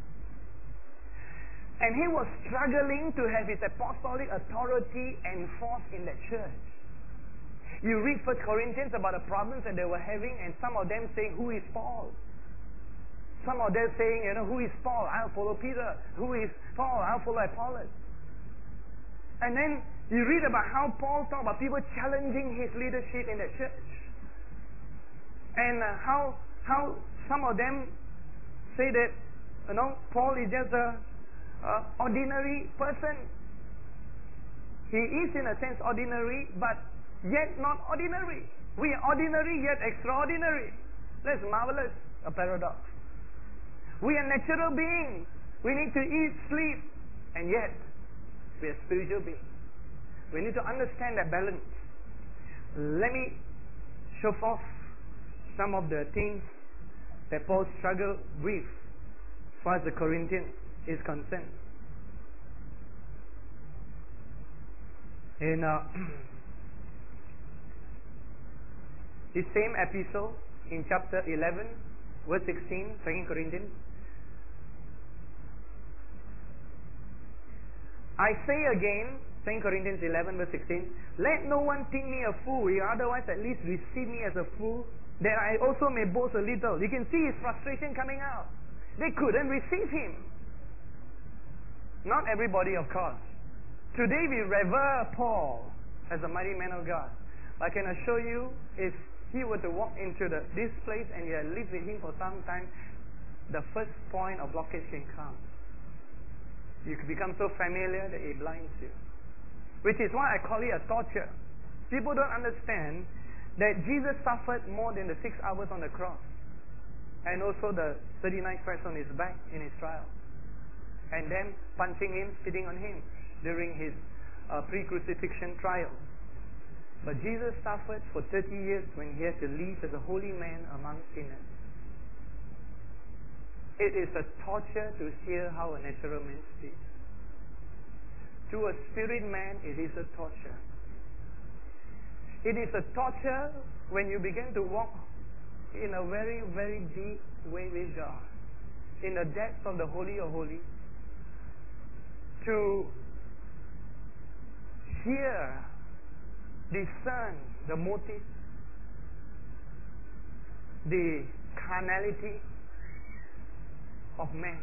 And he was struggling to have his apostolic authority enforced in the church. You read First Corinthians about the problems that they were having, and some of them saying, who is Paul? Some of them saying, you know, who is Paul? I'll follow Peter. Who is Paul? I'll follow Apollos. And then you read about how Paul talked about people challenging his leadership in the church. And uh, how how some of them say that, you know, Paul is just a Uh, ordinary person. He is in a sense ordinary, but yet not ordinary. We are ordinary yet extraordinary. That's marvelous, a paradox. We are natural beings. We need to eat, sleep, and yet we are spiritual beings. We need to understand that balance. Let me show off some of the things that Paul struggled with as far as the Corinthians is concerned. In uh, the same epistle, in chapter eleven, verse sixteen, Second Corinthians, I say again, Second Corinthians eleven, verse sixteen, let no one think me a fool, otherwise at least receive me as a fool, that I also may boast a little. You can see his frustration coming out. They couldn't receive him. Not everybody, of course. Today we revere Paul as a mighty man of God. But I can assure you, if he were to walk into the, this place and you had lived with him for some time, the first point of blockage can come. You could become so familiar that it blinds you. Which is why I call it a torture. People don't understand that Jesus suffered more than the six hours on the cross. And also the thirty-nine stripes on his back in his trial. And then punching him, spitting on him during his uh, pre-crucifixion trial. But Jesus suffered for thirty years when he had to live as a holy man among sinners. It is a torture to hear how a natural man speaks. To a spirit man, it is a torture. It is a torture when you begin to walk in a very, very deep way with God. In the depths of the Holy of Holies. To hear, discern the motive, the carnality of men,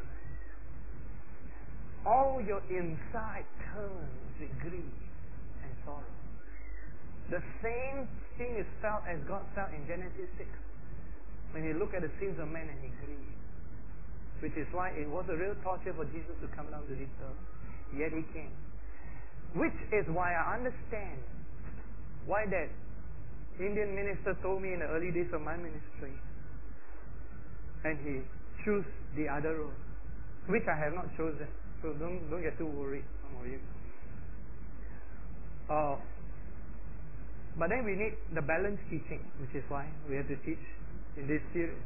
all your inside turns with grief and sorrow. The same thing is felt as God felt in Genesis six, when He looked at the sins of men and He grieved. Which is why it was a real torture for Jesus to come down to this earth. Yet He came. Which is why I understand why that Indian minister told me in the early days of my ministry, and he chose the other road, which I have not chosen. So don't don't get too worried, some of you. Uh, but then we need the balanced teaching, which is why we have to teach in this series,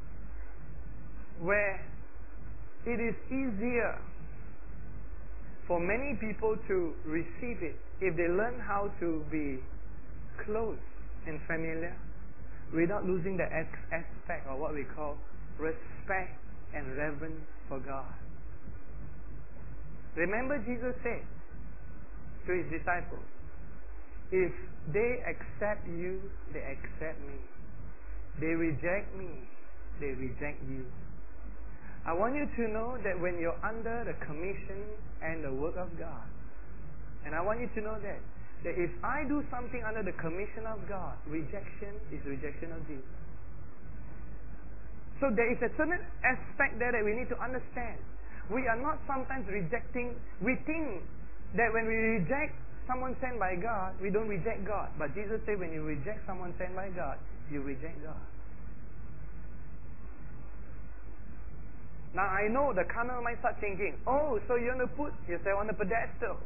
where it is easier for many people to receive it if they learn how to be close and familiar without losing the aspect of what we call respect and reverence for God. Remember, Jesus said to His disciples, if they accept you, they accept me. They reject me, they reject you. I want you to know that when you're under the commission and the work of God, and I want you to know that, that if I do something under the commission of God, rejection is rejection of Jesus. So there is a certain aspect there that we need to understand. We are not sometimes rejecting, we think that when we reject someone sent by God, we don't reject God. But Jesus said when you reject someone sent by God, you reject God. Now I know the carnal might start thinking, oh, so you want to put yourself on a pedestal.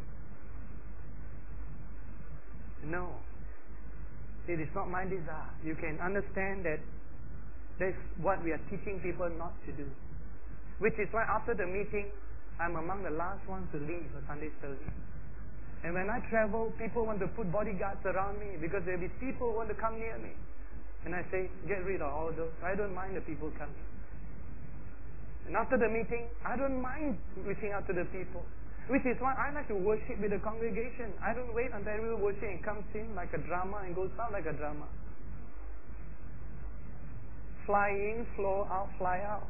No. It is not my desire. You can understand that that's what we are teaching people not to do. Which is why after the meeting, I'm among the last ones to leave a Sunday service. And when I travel, people want to put bodyguards around me because there will be people who want to come near me. And I say, get rid of all those. I don't mind the people coming. And after the meeting, I don't mind reaching out to the people. Which is why I like to worship with the congregation. I don't wait until everyone worship and comes in like a drama and goes out like a drama. Fly in, flow out, fly out.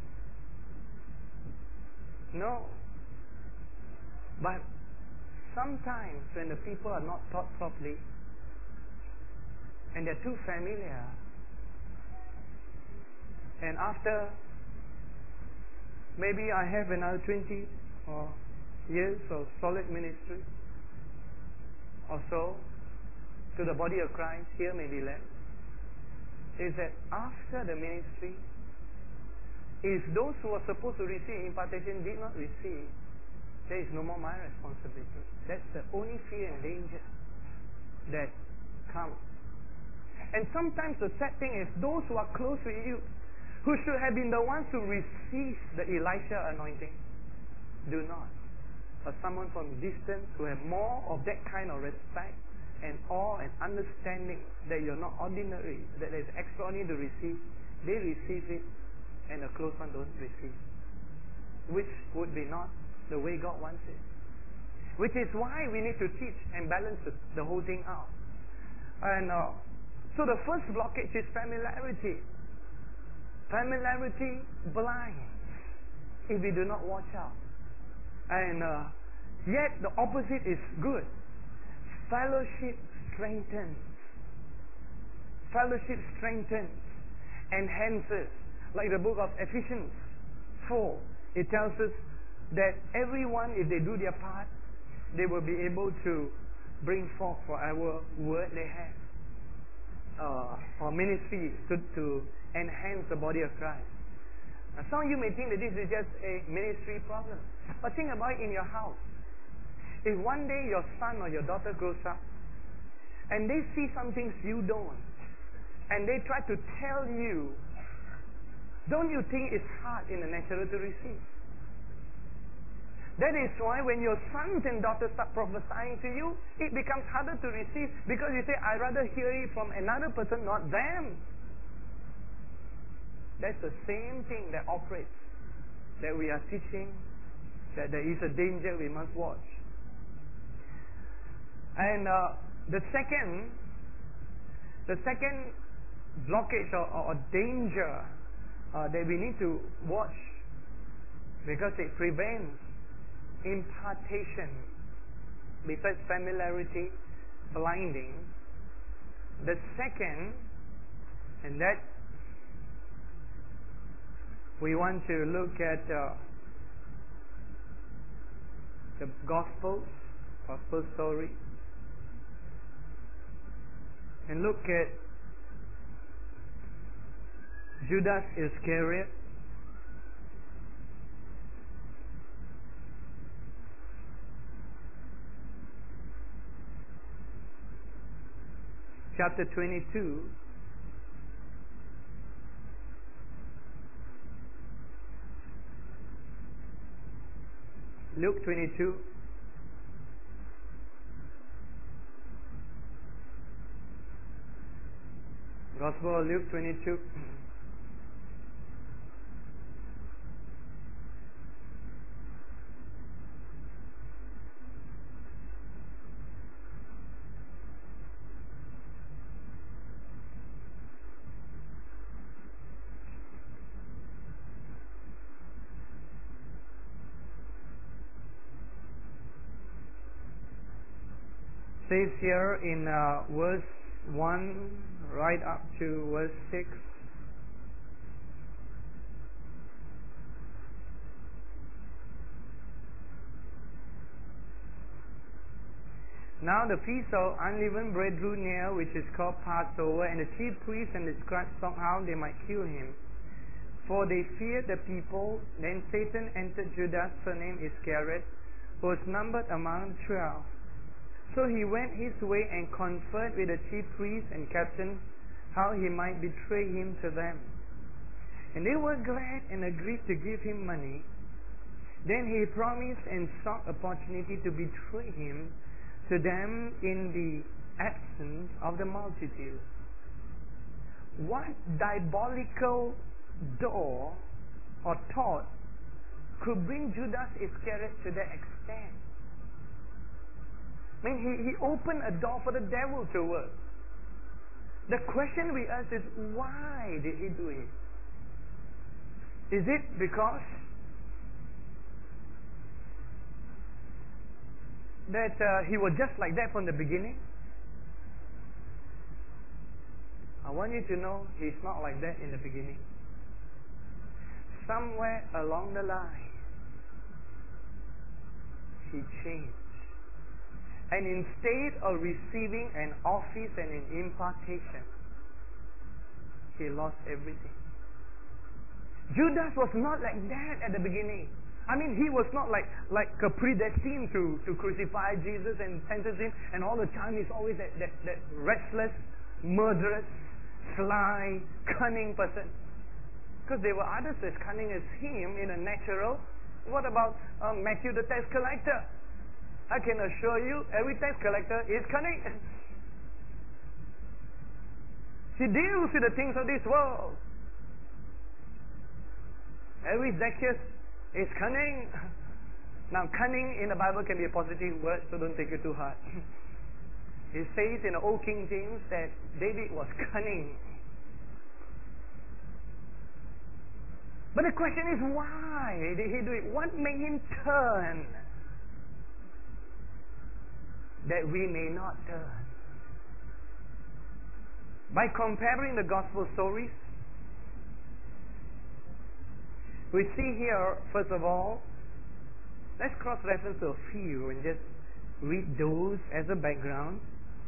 No. But sometimes when the people are not taught properly and they're too familiar, and after maybe I have another twenty or years of solid ministry or so to the body of Christ, here maybe less, is that after the ministry, if those who are supposed to receive impartation did not receive, there is no more my responsibility. That's the only fear and danger that comes. And sometimes the sad thing is those who are close with you, who should have been the ones to receive the Elisha anointing, do not. But someone from distance who have more of that kind of respect and awe and understanding that you're not ordinary, that is extraordinary to receive, they receive it and the close one don't receive. Which would be not the way God wants it. Which is why we need to teach and balance the, the whole thing out. And uh, so the first blockage is familiarity. Familiarity blinds if we do not watch out. And uh, yet the opposite is good. Fellowship strengthens. Fellowship strengthens, enhances. Like the book of Ephesians four, it tells us that everyone, if they do their part, they will be able to bring forth whatever word they have. Uh, or ministry to, to enhance the body of Christ. Now, some of you may think that this is just a ministry problem. But think about it in your house. If one day your son or your daughter grows up and they see some things you don't, and they try to tell you, don't you think it's hard in the natural to receive? That is why when your sons and daughters start prophesying to you, it becomes harder to receive because you say, I'd rather hear it from another person, not them. That's the same thing that operates, that we are teaching, that there is a danger we must watch. And uh, the second, the second blockage or, or danger uh, that we need to watch because it prevents impartation. Besides familiarity, blinding. The second, and that we want to look at uh, the Gospels, Gospel story, and look at Judas Iscariot. Chapter twenty-two. Luke twenty-two. Gospel of Luke twenty-two. Says here in uh, verse one right up to verse six. Now the feast of unleavened bread drew near, which is called Passover, and the chief priests and the scribes sought how they might kill him, for they feared the people. Then Satan entered Judas, surnamed Iscariot, who was numbered among twelve. So he went his way and conferred with the chief priests and captains how he might betray him to them. And they were glad and agreed to give him money. Then he promised and sought opportunity to betray him to them in the absence of the multitude. What diabolical door or thought could bring Judas Iscariot to that extent? I mean, he, he opened a door for the devil to work. The question we ask is, why did he do it? Is it because that uh, he was just like that from the beginning? I want you to know he's not like that in the beginning. Somewhere along the line, he changed. And instead of receiving an office and an impartation, he lost everything. Judas was not like that at the beginning. I mean, he was not like like a predestined to, to crucify Jesus and sentence him, and all the time he's always that, that, that restless, murderous, sly, cunning person. Because there were others as cunning as him in a natural. What about um, Matthew the tax collector? I can assure you, every tax collector is cunning. He deals with the things of this world. Every Zacchaeus is cunning. Now, cunning in the Bible can be a positive word, so don't take it too hard. It says in the Old King James that David was cunning. But the question is, why did he do it? What made him turn? That we may not turn. By comparing the gospel stories, we see here, first of all, let's cross-reference a few and just read those as a background.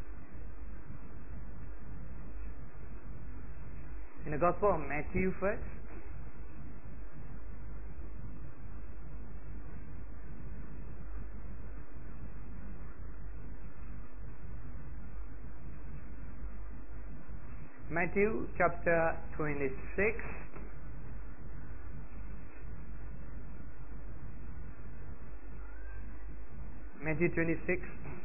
In the Gospel of Matthew first, Matthew chapter twenty-six. Matthew twenty-six,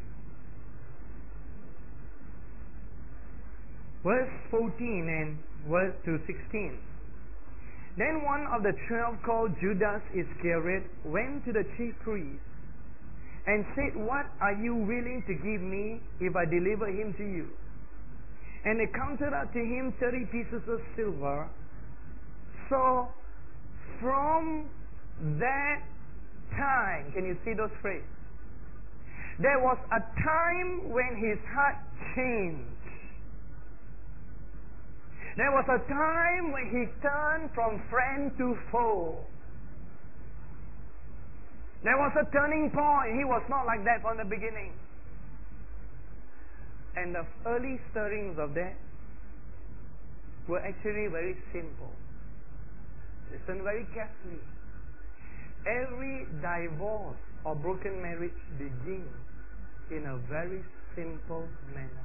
verse fourteen and verse to sixteen. Then one of the twelve, called Judas Iscariot, went to the chief priests and said, "What are you willing to give me if I deliver him to you?" And they counted out to him thirty pieces of silver. So from that time, can you see those phrases? There was a time when his heart changed. There was a time when he turned from friend to foe. There was a turning point. He was not like that from the beginning. And the early stirrings of that were actually very simple. Listen very carefully. Every divorce or broken marriage begins in a very simple manner.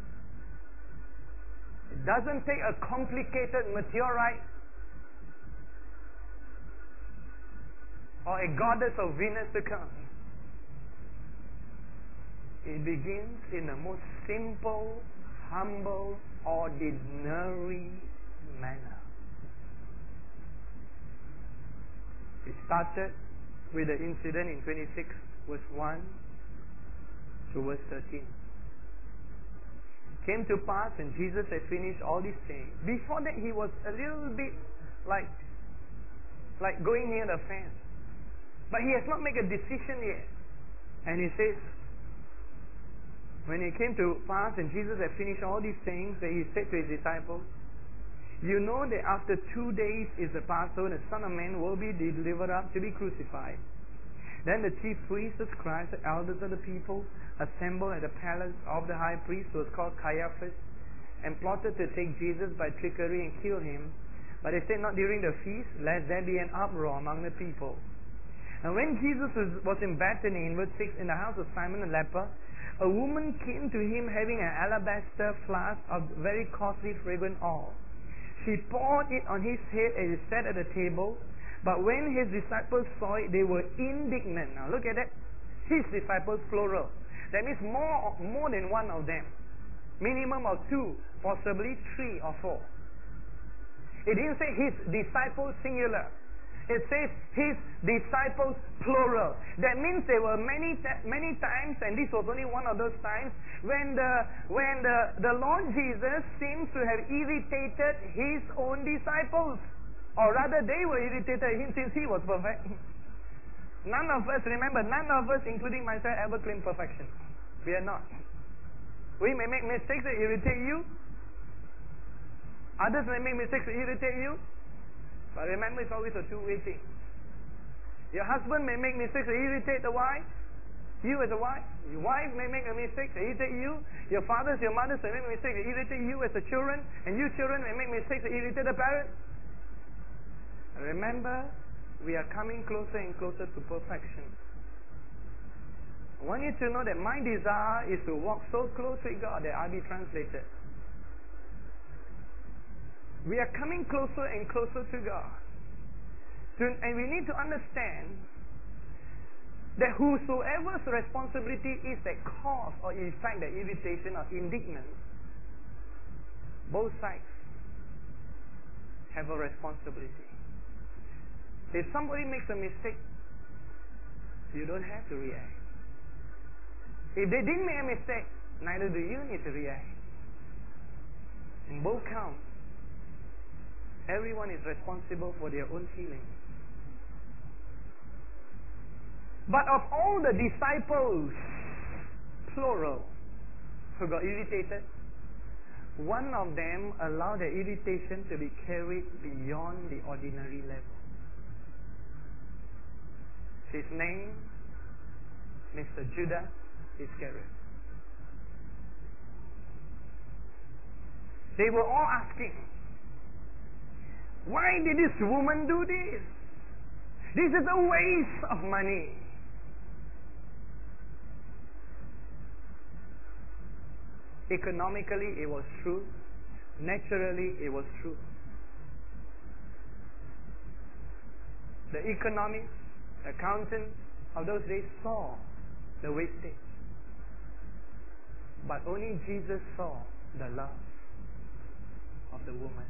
It doesn't take a complicated meteorite or a goddess of Venus to come. It begins in the most simple, humble, ordinary manner. It started with the incident in twenty-six, verse one to verse thirteen. Came to pass when Jesus had finished all these things. Before that, he was a little bit like, like going near the fence. But he has not made a decision yet. And he says, when it came to pass and Jesus had finished all these things, that he said to his disciples, you know that after two days is the Passover, the Son of Man will be delivered up to be crucified. Then the chief priests, the scribes, the elders of the people assembled at the palace of the high priest, who was called Caiaphas, and plotted to take Jesus by trickery and kill him. But they said, not during the feast, lest there be an uproar among the people. And when Jesus was, was in Bethany, in verse six, in the house of Simon the leper, a woman came to him having an alabaster flask of very costly fragrant oil. She poured it on his head as he sat at the table. But when his disciples saw it, they were indignant. Now look at that. His disciples, plural. That means more, more than one of them. Minimum of two, possibly three or four. It didn't say his disciples, singular. It says his disciples, plural. That means there were many many times, and this was only one of those times, when the when the, the Lord Jesus seems to have irritated his own disciples. Or rather, they were irritated at him since he was perfect. None of us, remember, none of us, including myself, ever claim perfection. We are not. We may make mistakes that irritate you. Others may make mistakes that irritate you. But remember, it's always a two-way thing. Your husband may make mistakes that irritate the wife. You as a wife. Your wife may make a mistake that irritate you. Your fathers, your mothers may make mistakes that irritate you as a children. And you children may make mistakes that irritate the parents. Remember, we are coming closer and closer to perfection. I want you to know that my desire is to walk so close with God that I be translated. We are coming closer and closer to God. To, and we need to understand that whosoever's responsibility is that cause or effect, that irritation or indignance, both sides have a responsibility. If somebody makes a mistake, you don't have to react. If they didn't make a mistake, neither do you need to react. In both counts, everyone is responsible for their own feelings. But of all the disciples, plural, who got irritated, one of them allowed the irritation to be carried beyond the ordinary level. His name, Mister Judas Iscariot. They were all asking, why did this woman do this? This is a waste of money. Economically, it was true. Naturally, it was true. The economists, accountants of those days saw the wastage. But only Jesus saw the love of the woman.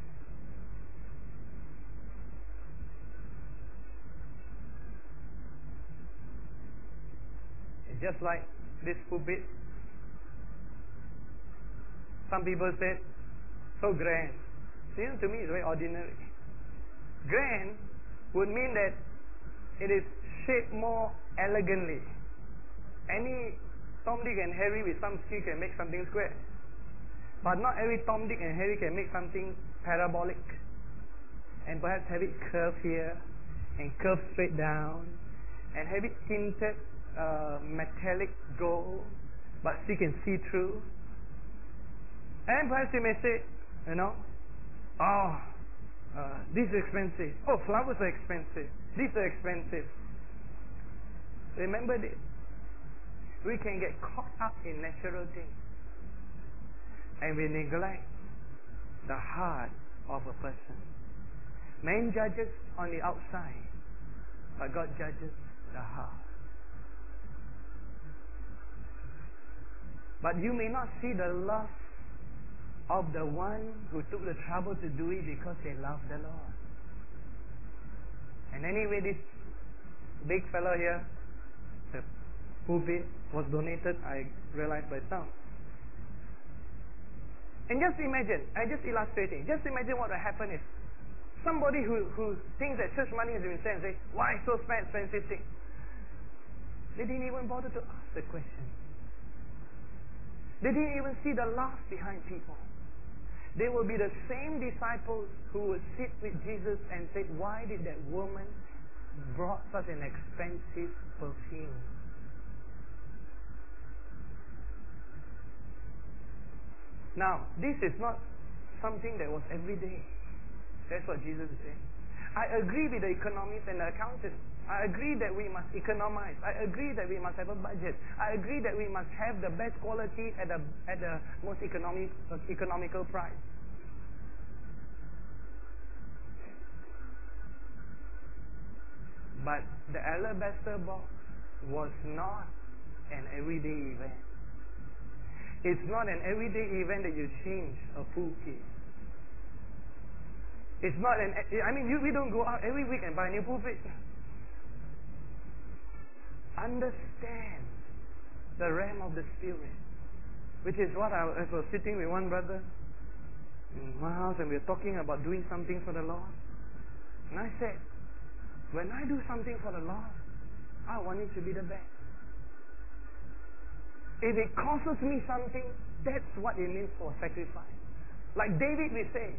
It's just like this pulpit. Some people said, so grand. You know, to me it's very ordinary. Grand would mean that it is shaped more elegantly. Any Tom, Dick and Harry with some skill can make something square. But not every Tom, Dick and Harry can make something parabolic. And perhaps have it curved here and curved straight down and have it tinted uh, metallic gold but still can see through. And perhaps you may say, you know, oh, uh, this is expensive. Oh, flowers are expensive. These are expensive. Remember this. We can get caught up in natural things and we neglect the heart of a person. Man judges on the outside, but God judges the heart. But you may not see the love of the one who took the trouble to do it because they love the Lord. And anyway, this big fellow here, the pulpit, was donated, I realized by some. And just imagine, I just illustrating, just imagine what will happen if somebody who, who thinks that church money has been spent say, why so spend expensive things? They didn't even bother to ask the question. They didn't even see the love behind people. They will be the same disciples who will sit with Jesus and say, why did that woman brought such an expensive perfume? Now, this is not something that was every day. That's what Jesus is saying. I agree with the economists and the accountants. I agree that we must economize. I agree that we must have a budget. I agree that we must have the best quality at the at the most economic, uh, economical price. But the alabaster box was not an everyday event. It's not an everyday event that you change a pulpit. It's not an, I mean, you, we don't go out every week and buy a new pulpit. Understand the realm of the Spirit, which is what I, I was sitting with one brother in my house and we were talking about doing something for the Lord. And I said, when I do something for the Lord, I want it to be the best. If it costs me something, that's what it means for sacrifice. Like David, we say.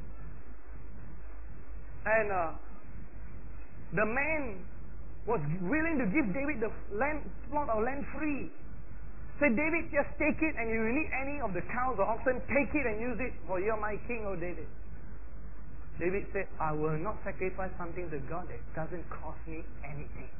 And uh, the man was willing to give David the land, plot of land free. Said, David, just take it, and you need any of the cows or oxen, take it and use it, for you're my king, O David. David said, I will not sacrifice something to God that doesn't cost me anything.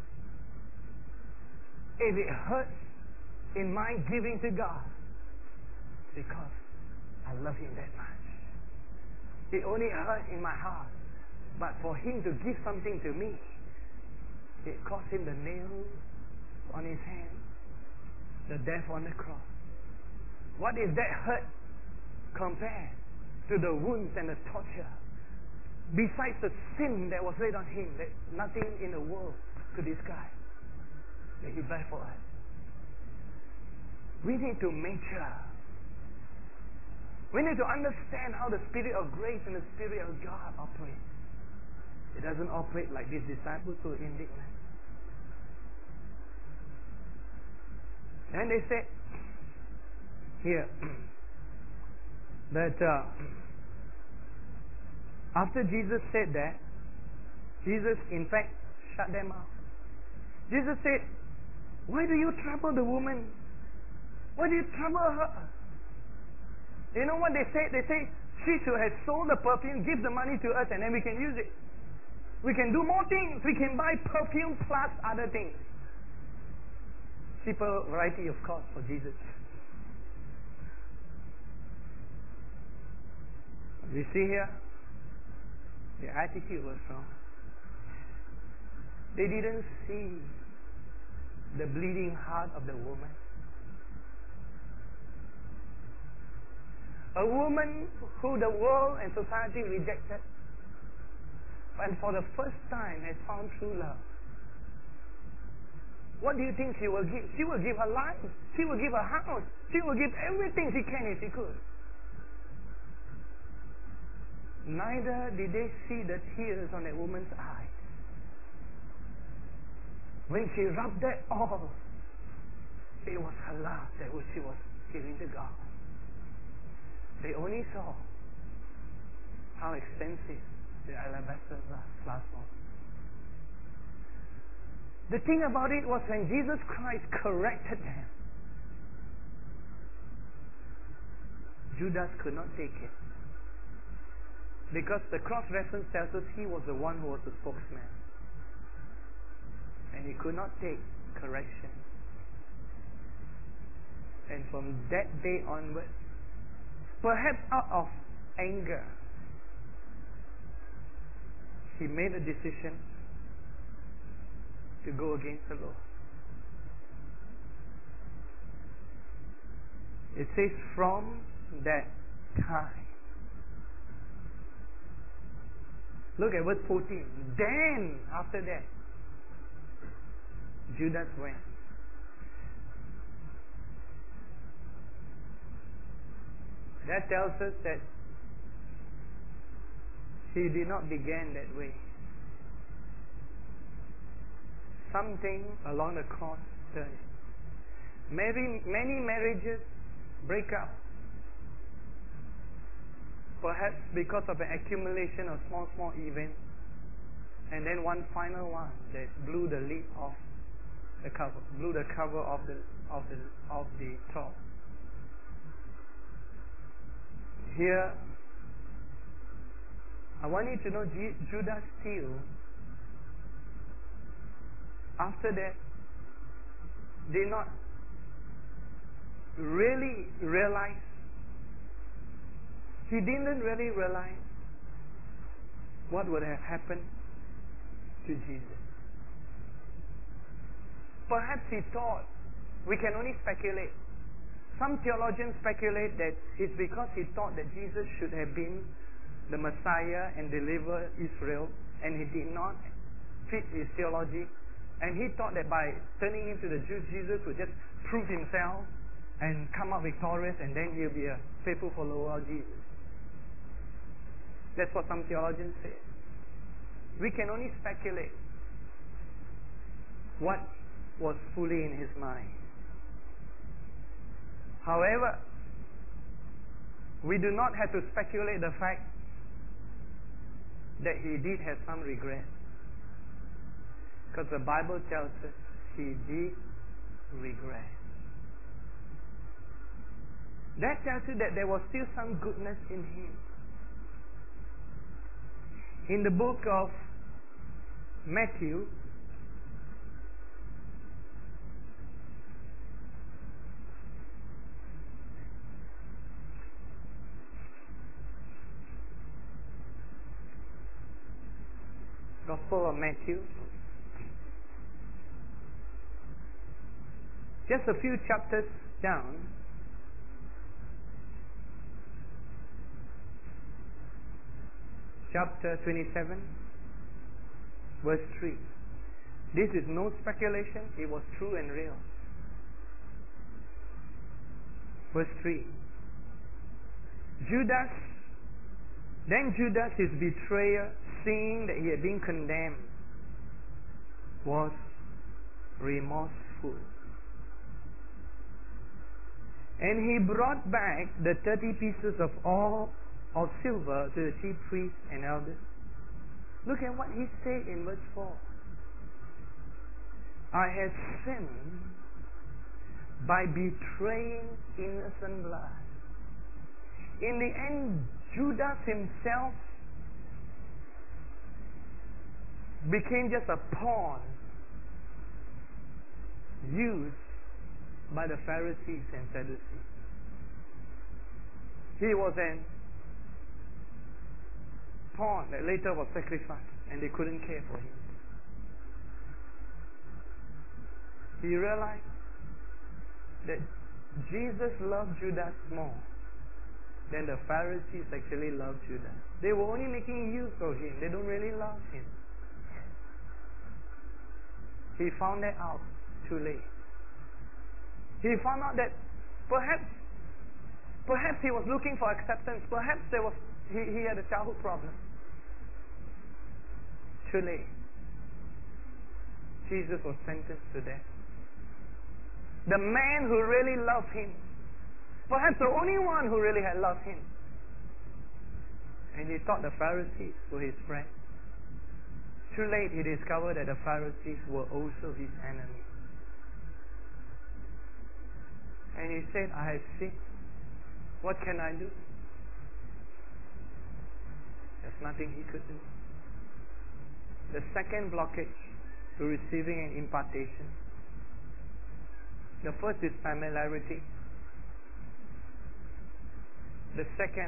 If it hurts in my giving to God, because I love Him that much. It only hurt in my heart. But for Him to give something to me, it cost Him the nails on His hand, the death on the cross. What is that hurt compared to the wounds and the torture? Besides the sin that was laid on Him, that nothing in the world could describe, that He died for us. We need to mature. We need to understand how the Spirit of grace and the Spirit of God operate. It doesn't operate like these disciples who are indignant. And they said here that uh, after Jesus said that, Jesus in fact shut them out. Jesus said, why do you trouble the woman? Why do you trouble her? You know what they say? They say, she should have sold the perfume, give the money to us, and then we can use it. We can do more things. We can buy perfume plus other things. Cheaper variety, of course, for Jesus. You see here, the attitude was wrong. They didn't see the bleeding heart of the woman. A woman who the world and society rejected, and for the first time has found true love. What do you think she will give? She will give her life. She will give her house. She will give everything she can if she could. Neither did they see the tears on that woman's eyes. when she rubbed that oil, it was her love that she was giving to God. They only saw how expensive the alabaster glass was. The thing about it was when Jesus Christ corrected them, Judas could not take it. Because the cross-reference tells us he was the one who was the spokesman. And he could not take correction. And from that day onwards, perhaps out of anger, he made a decision to go against the Lord. It says from that time. Look at verse fourteen. Then, after that, Judas went. That tells us that he did not begin that way. Something along the cross turned. Many, many marriages break up. Perhaps because of an accumulation of small, small events. And then one final one that blew the lid off the cover, blew the cover of the of the of the top. Here, I want you to know Judas still, after that, did not really realize, he didn't really realize what would have happened to Jesus. Perhaps he thought, we can only speculate. Some theologians speculate that it's because he thought that Jesus should have been the Messiah and deliver Israel, and he did not fit his theology, and he thought that by turning into the Jews, Jesus would just prove himself and come out victorious, and then he'll be a faithful follower of Jesus. That's what some theologians say. We can only speculate what was fully in his mind. However, we do not have to speculate the fact that he did have some regret. Because the Bible tells us he did regret. That tells you that there was still some goodness in him. In the book of Matthew, Gospel of Matthew, just a few chapters down, chapter twenty-seven, verse three. This is no speculation, it was true and real. Verse three. Judas, then Judas, his betrayer, seeing that he had been condemned, was remorseful. And he brought back the thirty pieces of all of silver to the chief priests and elders. Look at what he said in verse four. I have sinned by betraying innocent blood. In the end, Judas himself became just a pawn used by the Pharisees and Sadducees. He was an pawn that later was sacrificed, and they couldn't care for him. He realized that Jesus loved Judas more than the Pharisees actually loved Judas. They were only making use of him. They don't really love him. He found that out too late. He found out that perhaps perhaps he was looking for acceptance. Perhaps there was he, he had a childhood problem. Too late. Jesus was sentenced to death. The man who really loved him, perhaps the only one who really had loved him. And he thought the Pharisees were his friends. Too late he discovered that the Pharisees were also his enemies. And he said, I have sinned. What can I do? There's nothing he could do. The second blockage to receiving an impartation. The first is familiarity. The second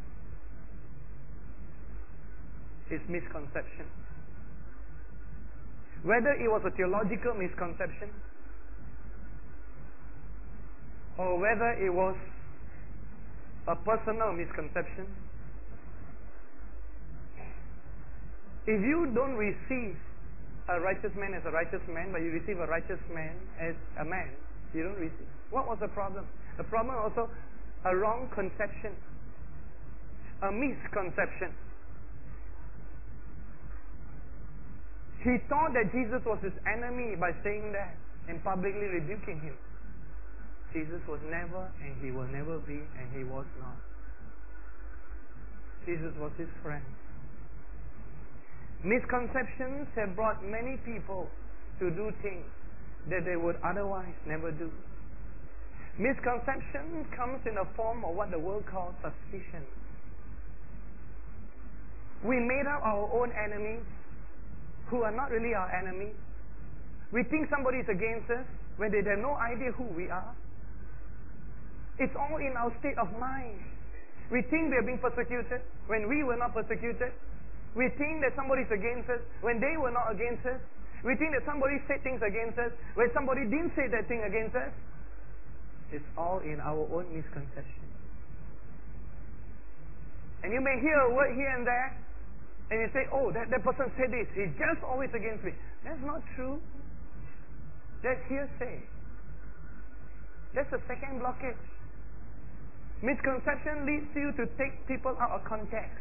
is misconception. Whether it was a theological misconception or whether it was a personal misconception, if you don't receive a righteous man as a righteous man, but you receive a righteous man as a man, you don't receive. What was the problem? The problem also a wrong conception, a misconception. He thought that Jesus was his enemy by saying that and publicly rebuking him. Jesus was never, and he will never be, and he was not. Jesus was his friend. Misconceptions have brought many people to do things that they would otherwise never do. Misconception comes in the form of what the world calls suspicion. We made up our own enemies who are not really our enemies. We think somebody is against us when they have no idea who we are. It's all in our state of mind. We think we are being persecuted when we were not persecuted. We think that somebody is against us when they were not against us. We think that somebody said things against us when somebody didn't say that thing against us. It's all in our own misconception. And you may hear a word here and there, and you say, oh, that, that person said this. He's just always against me. That's not true. That's hearsay. That's the second blockage. Misconception leads you to take people out of context.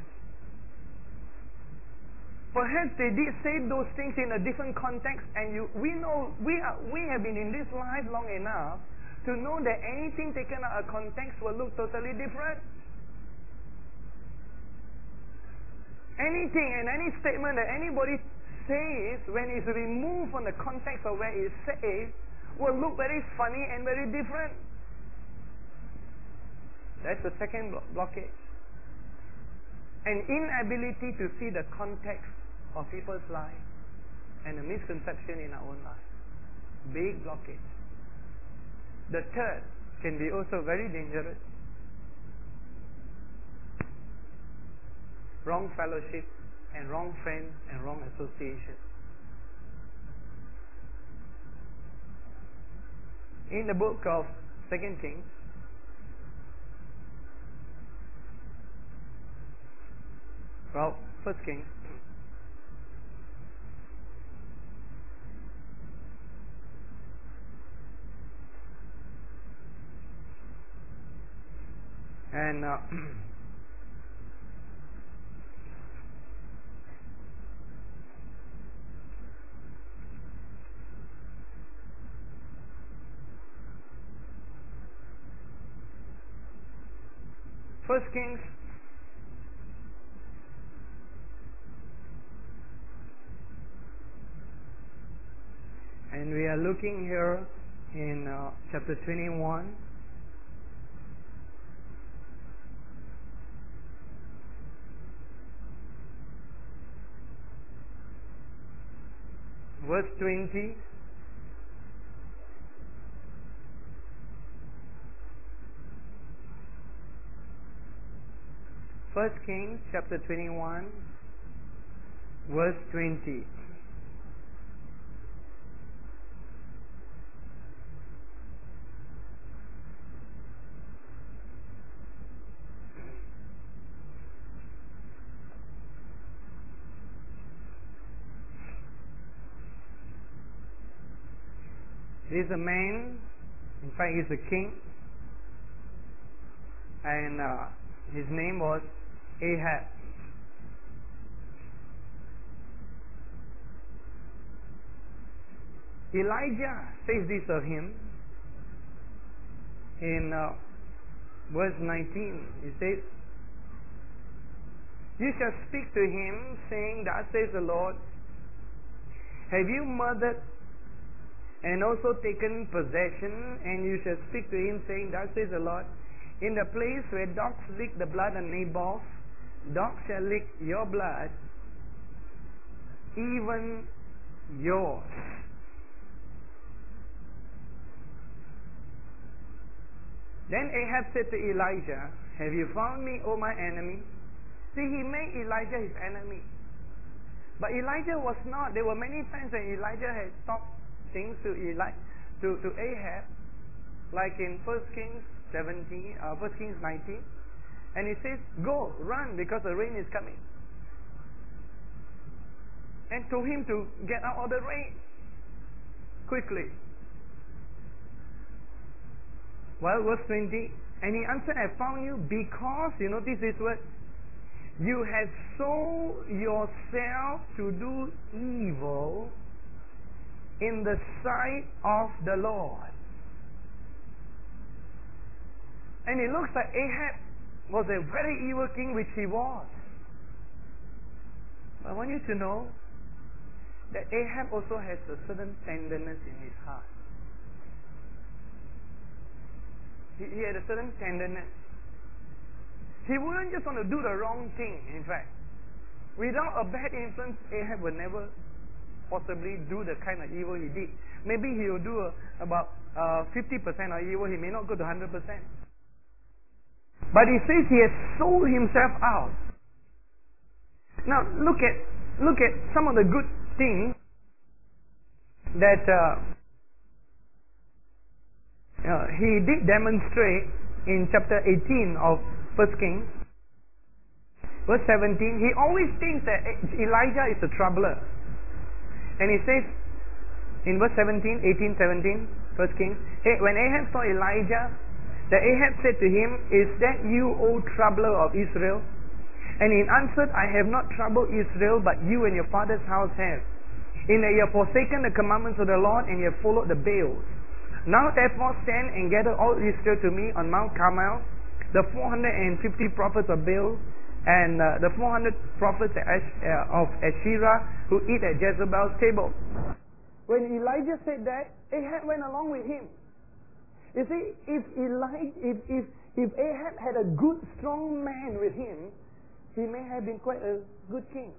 Perhaps they did say those things in a different context, and you, we know we are, we have been in this life long enough to know that anything taken out of context will look totally different. Anything and any statement that anybody says, when it's removed from the context of where it's said, will look very funny and very different. That's the second blo- blockage. An inability to see the context of people's lives and a misconception in our own life. Big blockage. The third can be also very dangerous. Wrong fellowship and wrong friends and wrong association. In the book of Second Kings, well, First Kings, and uh, First Kings and we are looking here in uh, chapter twenty-one, verse twenty. First Kings chapter twenty-one, verse twenty. This is a man, in fact he's a king, and uh, his name was Ahab. Elijah says this of him in uh, verse nineteen. He says, "You shall speak to him, saying, Thus says the Lord, have you murdered and also taken possession? And you shall speak to him, saying, Thus says the Lord, in the place where dogs lick the blood of Naboth, dogs shall lick your blood, even yours." Then Ahab said to Elijah, "Have you found me, O my enemy?" See, he made Elijah his enemy. But Elijah was not. There were many times when Elijah had talked things to Eli, to, to Ahab, like in First Kings seventeen, uh, First Kings nineteen, and he says, "Go, run, because the rain is coming." And told him to get out of the rain quickly. Well, verse twenty, and he answered, "I found you because," you notice this word, "you have sold yourself to do evil in the sight of the Lord." And it looks like Ahab was a very evil king, which he was. I want you to know that Ahab also has a certain tenderness in his heart. He, he had a certain tenderness. He wouldn't just want to do the wrong thing, in fact. Without a bad influence, Ahab would never possibly do the kind of evil he did. Maybe he will do a, about uh, fifty percent of evil, he may not go to one hundred percent. But he says he has sold himself out. Now, look at look at some of the good things that uh, uh, he did demonstrate in chapter eighteen of First Kings, verse seventeen. He always thinks that Elijah is a troubler, and he says in verse seventeen, eighteen, seventeen, First Kings, when Ahab saw Elijah, that Ahab said to him, "Is that you, O troubler of Israel?" And he answered, "I have not troubled Israel, but you and your father's house have, in that you have forsaken the commandments of the Lord, and you have followed the Baals. Now therefore stand and gather all Israel to me on Mount Carmel, the four hundred fifty prophets of Baal, and uh, the four hundred prophets of Asherah who eat at Jezebel's table." When Elijah said that, Ahab went along with him. You see, if Elijah, if, if, if Ahab had a good, strong man with him, he may have been quite a good king.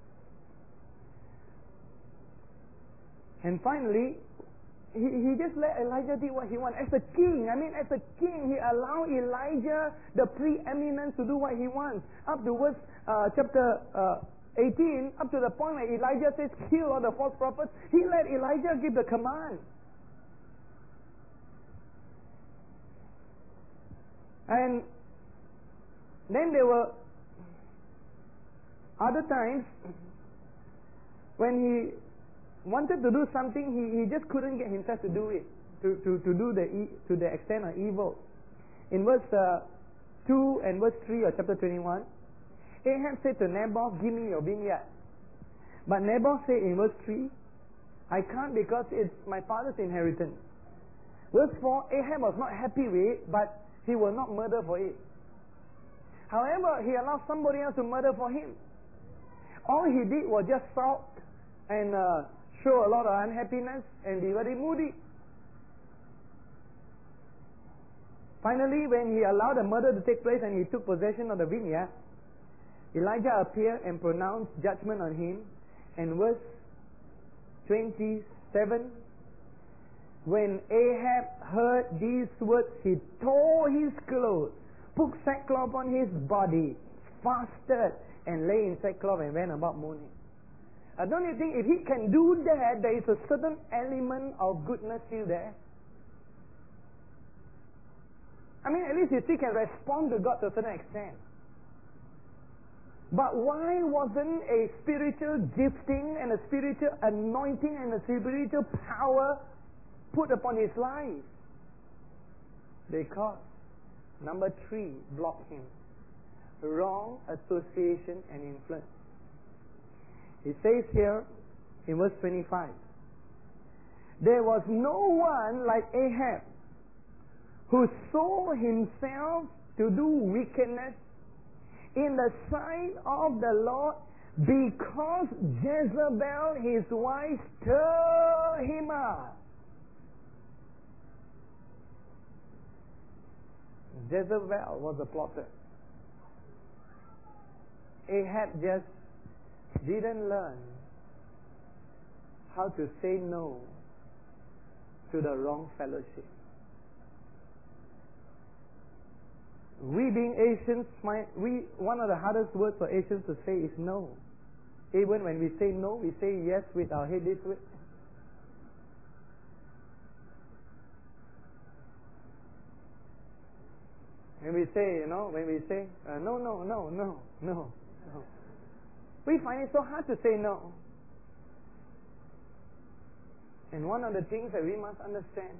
And finally, he, he just let Elijah do what he wanted. As a king, I mean, as a king, he allowed Elijah the preeminence to do what he wants. Up to verse uh, chapter uh, eighteen, up to the point where Elijah says, "Kill all the false prophets," he let Elijah give the command. And then there were other times when he wanted to do something, he, he just couldn't get himself to do it, to, to, to do the to the extent of evil. In verse uh, two and verse three of chapter twenty-one, Ahab said to Naboth, "Give me your vineyard." But Naboth said in verse three, "I can't because it's my father's inheritance." Verse four, Ahab was not happy with it, but he will not murder for it. However, he allowed somebody else to murder for him. All he did was just sulk and uh, show a lot of unhappiness and be very moody. Finally, when he allowed the murder to take place and he took possession of the vineyard, Elijah appeared and pronounced judgment on him. And verse twenty-seven, when Ahab heard these words, he tore his clothes, put sackcloth on his body, fasted, and lay in sackcloth and went about mourning. Uh, don't you think if he can do that, there is a certain element of goodness still there? I mean, at least he still can respond to God to a certain extent. But why wasn't a spiritual gifting and a spiritual anointing and a spiritual power put upon his life? Because, number three, block him. Wrong association and influence. It says here in verse twenty-five, there was no one like Ahab who sold himself to do wickedness in the sight of the Lord, because Jezebel his wife stirred him up. Jezebel was a plotter. Ahab just didn't learn how to say no to the wrong fellowship. We being Asians, we one of the hardest words for Asians to say is no. Even when we say no, we say yes with our head this way. When we say, you know, when we say uh, no, no, no, no, no, no, we find it so hard to say no. And one of the things that we must understand,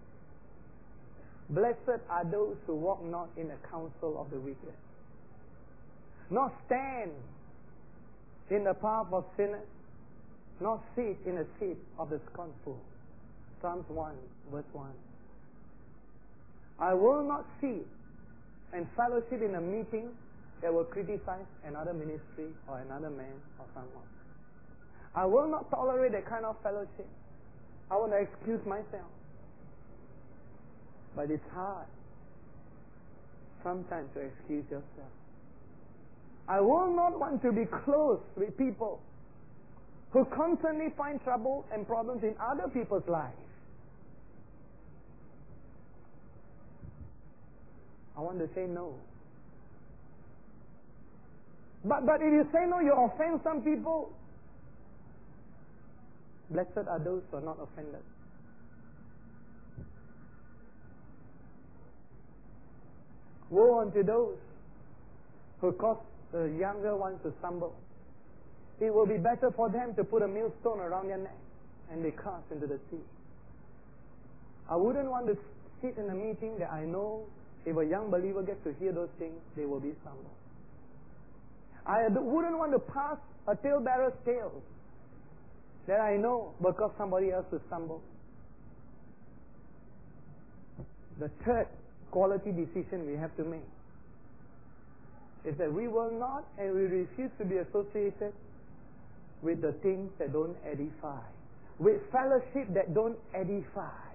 blessed are those who walk not in the counsel of the wicked, nor stand in the path of sinners, nor sit in the seat of the scornful. Psalms one, verse one. I will not sit and fellowship in a meeting that will criticize another ministry or another man or someone. I will not tolerate that kind of fellowship. I want to excuse myself. But it's hard sometimes to excuse yourself. I will not want to be close with people who constantly find trouble and problems in other people's lives. I want to say no. But but if you say no, you offend some people. Blessed are those who are not offended. Woe unto those who cause the younger ones to stumble. It will be better for them to put a millstone around their neck and be cast into the sea. I wouldn't want to sit in a meeting that I know if a young believer gets to hear those things, they will be stumbled. I wouldn't want to pass a talebearer's tale that I know because somebody else will stumble. The third quality decision we have to make is that we will not and we refuse to be associated with the things that don't edify, with fellowship that don't edify,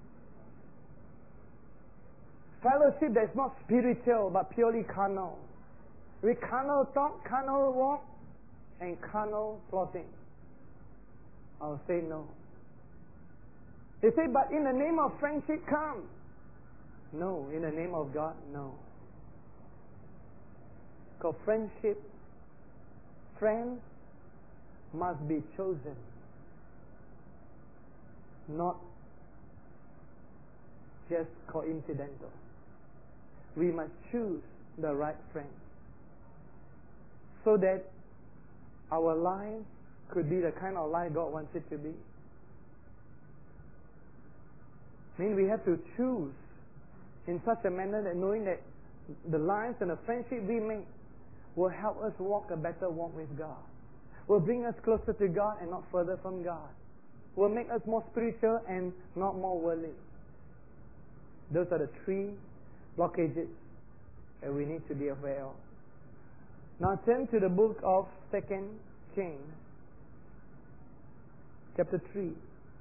fellowship that's not spiritual but purely carnal, with carnal talk, carnal walk, and carnal plotting. I'll say no. They say, but in the name of friendship, come. No, in the name of God, no. Because friendship, friends must be chosen, not just coincidental. We must choose the right friends so that our lives could be the kind of life God wants it to be. I mean, we have to choose in such a manner that knowing that the lives and the friendship we make will help us walk a better walk with God, will bring us closer to God and not further from God, will make us more spiritual and not more worldly. Those are the three blockages that we need to be aware of. Now turn to the book of Second Kings, chapter three.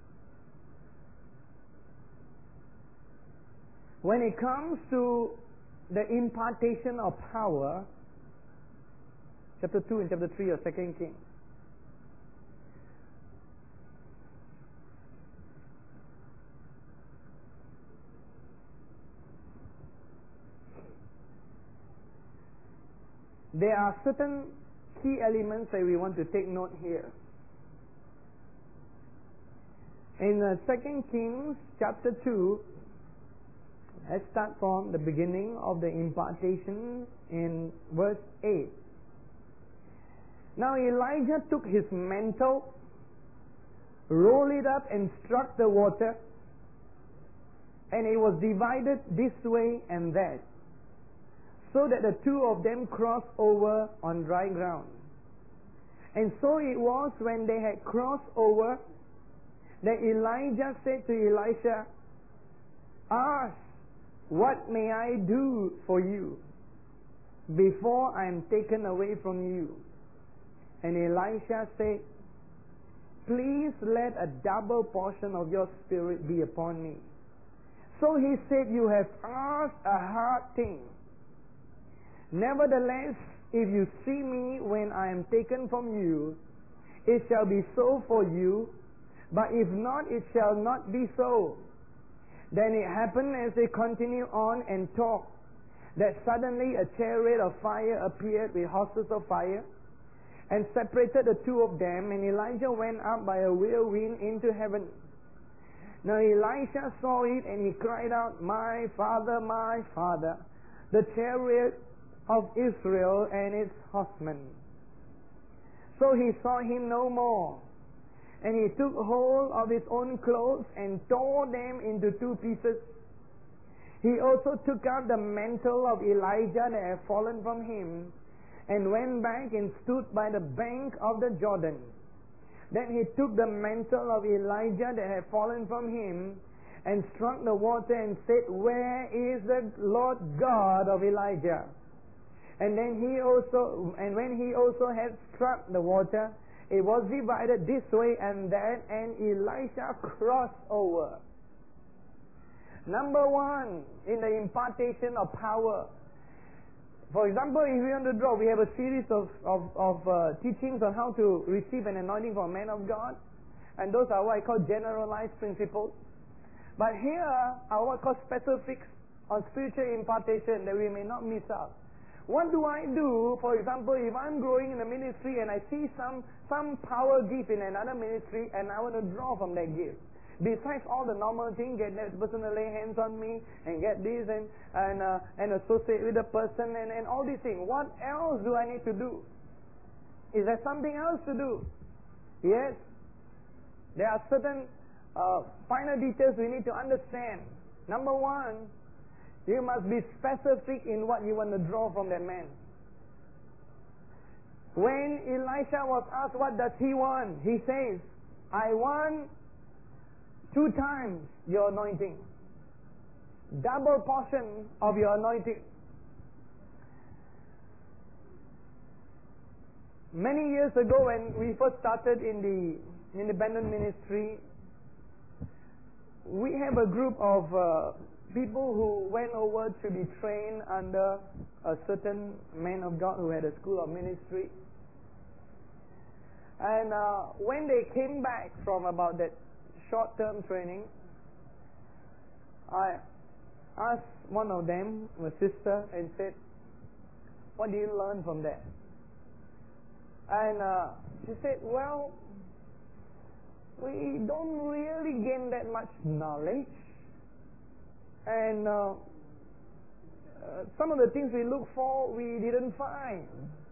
When it comes to the impartation of power, chapter two and chapter three of Second Kings, there are certain key elements that we want to take note here. In uh, Second Kings chapter two, let's start from the beginning of the impartation in verse eight. Now Elijah took his mantle, rolled it up and struck the water, and it was divided this way and that, so that the two of them crossed over on dry ground. And so it was when they had crossed over Then Elijah said to Elisha, ask, what may I do for you before I am taken away from you? And Elisha said, please let a double portion of your spirit be upon me. So he said, you have asked a hard thing. Nevertheless, if you see me when I am taken from you, it shall be so for you, but if not, it shall not be so. Then it happened as they continued on and talked, that suddenly a chariot of fire appeared with horses of fire, and separated the two of them, and Elijah went up by a whirlwind into heaven. Now Elisha saw it, and he cried out, my father, my father, the chariot of Israel and its horsemen. So he saw him no more. And he took hold of his own clothes and tore them into two pieces. He also took out the mantle of Elijah that had fallen from him, and went back and stood by the bank of the Jordan. Then he took the mantle of Elijah that had fallen from him, and struck the water and said, where is the Lord God of Elijah? And then he also, and when he also had struck the water, it was divided this way and that, and Elisha crossed over. Number one, in the impartation of power. For example, if we want to draw, we have a series of, of, of uh, teachings on how to receive an anointing from a man of God. And those are what I call generalized principles. But here are what I call specifics on spiritual impartation that we may not miss out. What do I do, for example, if I'm growing in a ministry and I see some, some power gift in another ministry and I want to draw from that gift? Besides all the normal things, get that person to lay hands on me and get this and and, uh, and associate with the person and, and all these things. What else do I need to do? Is there something else to do? Yes. There are certain uh, finer details we need to understand. Number one, you must be specific in what you want to draw from that man. When Elisha was asked what does he want, he says, I want two times your anointing. Double portion of your anointing. Many years ago when we first started in the independent ministry, we have a group of uh, people who went over to be trained under a certain man of God who had a school of ministry. And uh, when they came back from about that short-term training, I asked one of them, my sister, and said, what did you learn from that? And uh, she said, well, we don't really gain that much knowledge. And uh, uh, some of the things we look for, we didn't find.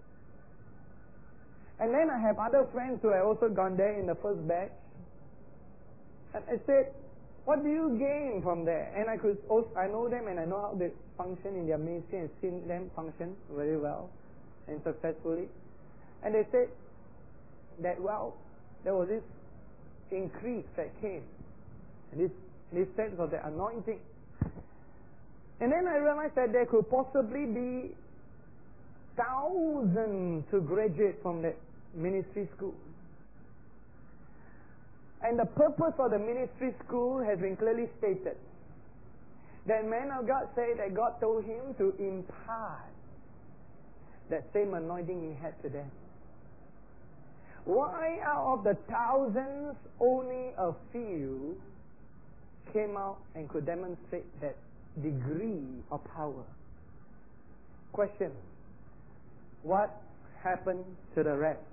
And then I have other friends who have also gone there in the first batch. And I said, what do you gain from there? And I could also, I know them and I know how they function in their ministry and seen them function very well and successfully. And they said that, well, there was this increase that came. And this, this sense of the anointing. And then I realized that there could possibly be thousands to graduate from that ministry school. And the purpose of the ministry school has been clearly stated. That man of God said that God told him to impart that same anointing he had to them. Why out of the thousands only a few came out and could demonstrate that degree of power? Question: what happened to the rest?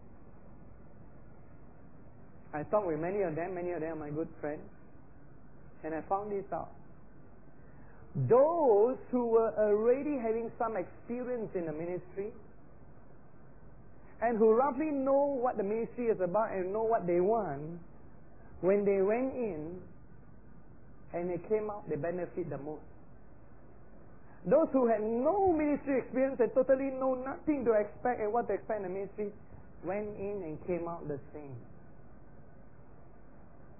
I talked with many of them, many of them are my good friends, and I found this out. Those who were already having some experience in the ministry and who roughly know what the ministry is about and know what they want, when they went in and they came out, they benefit the most. Those who had no ministry experience and totally know nothing to expect and what to expect in the ministry, went in and came out the same.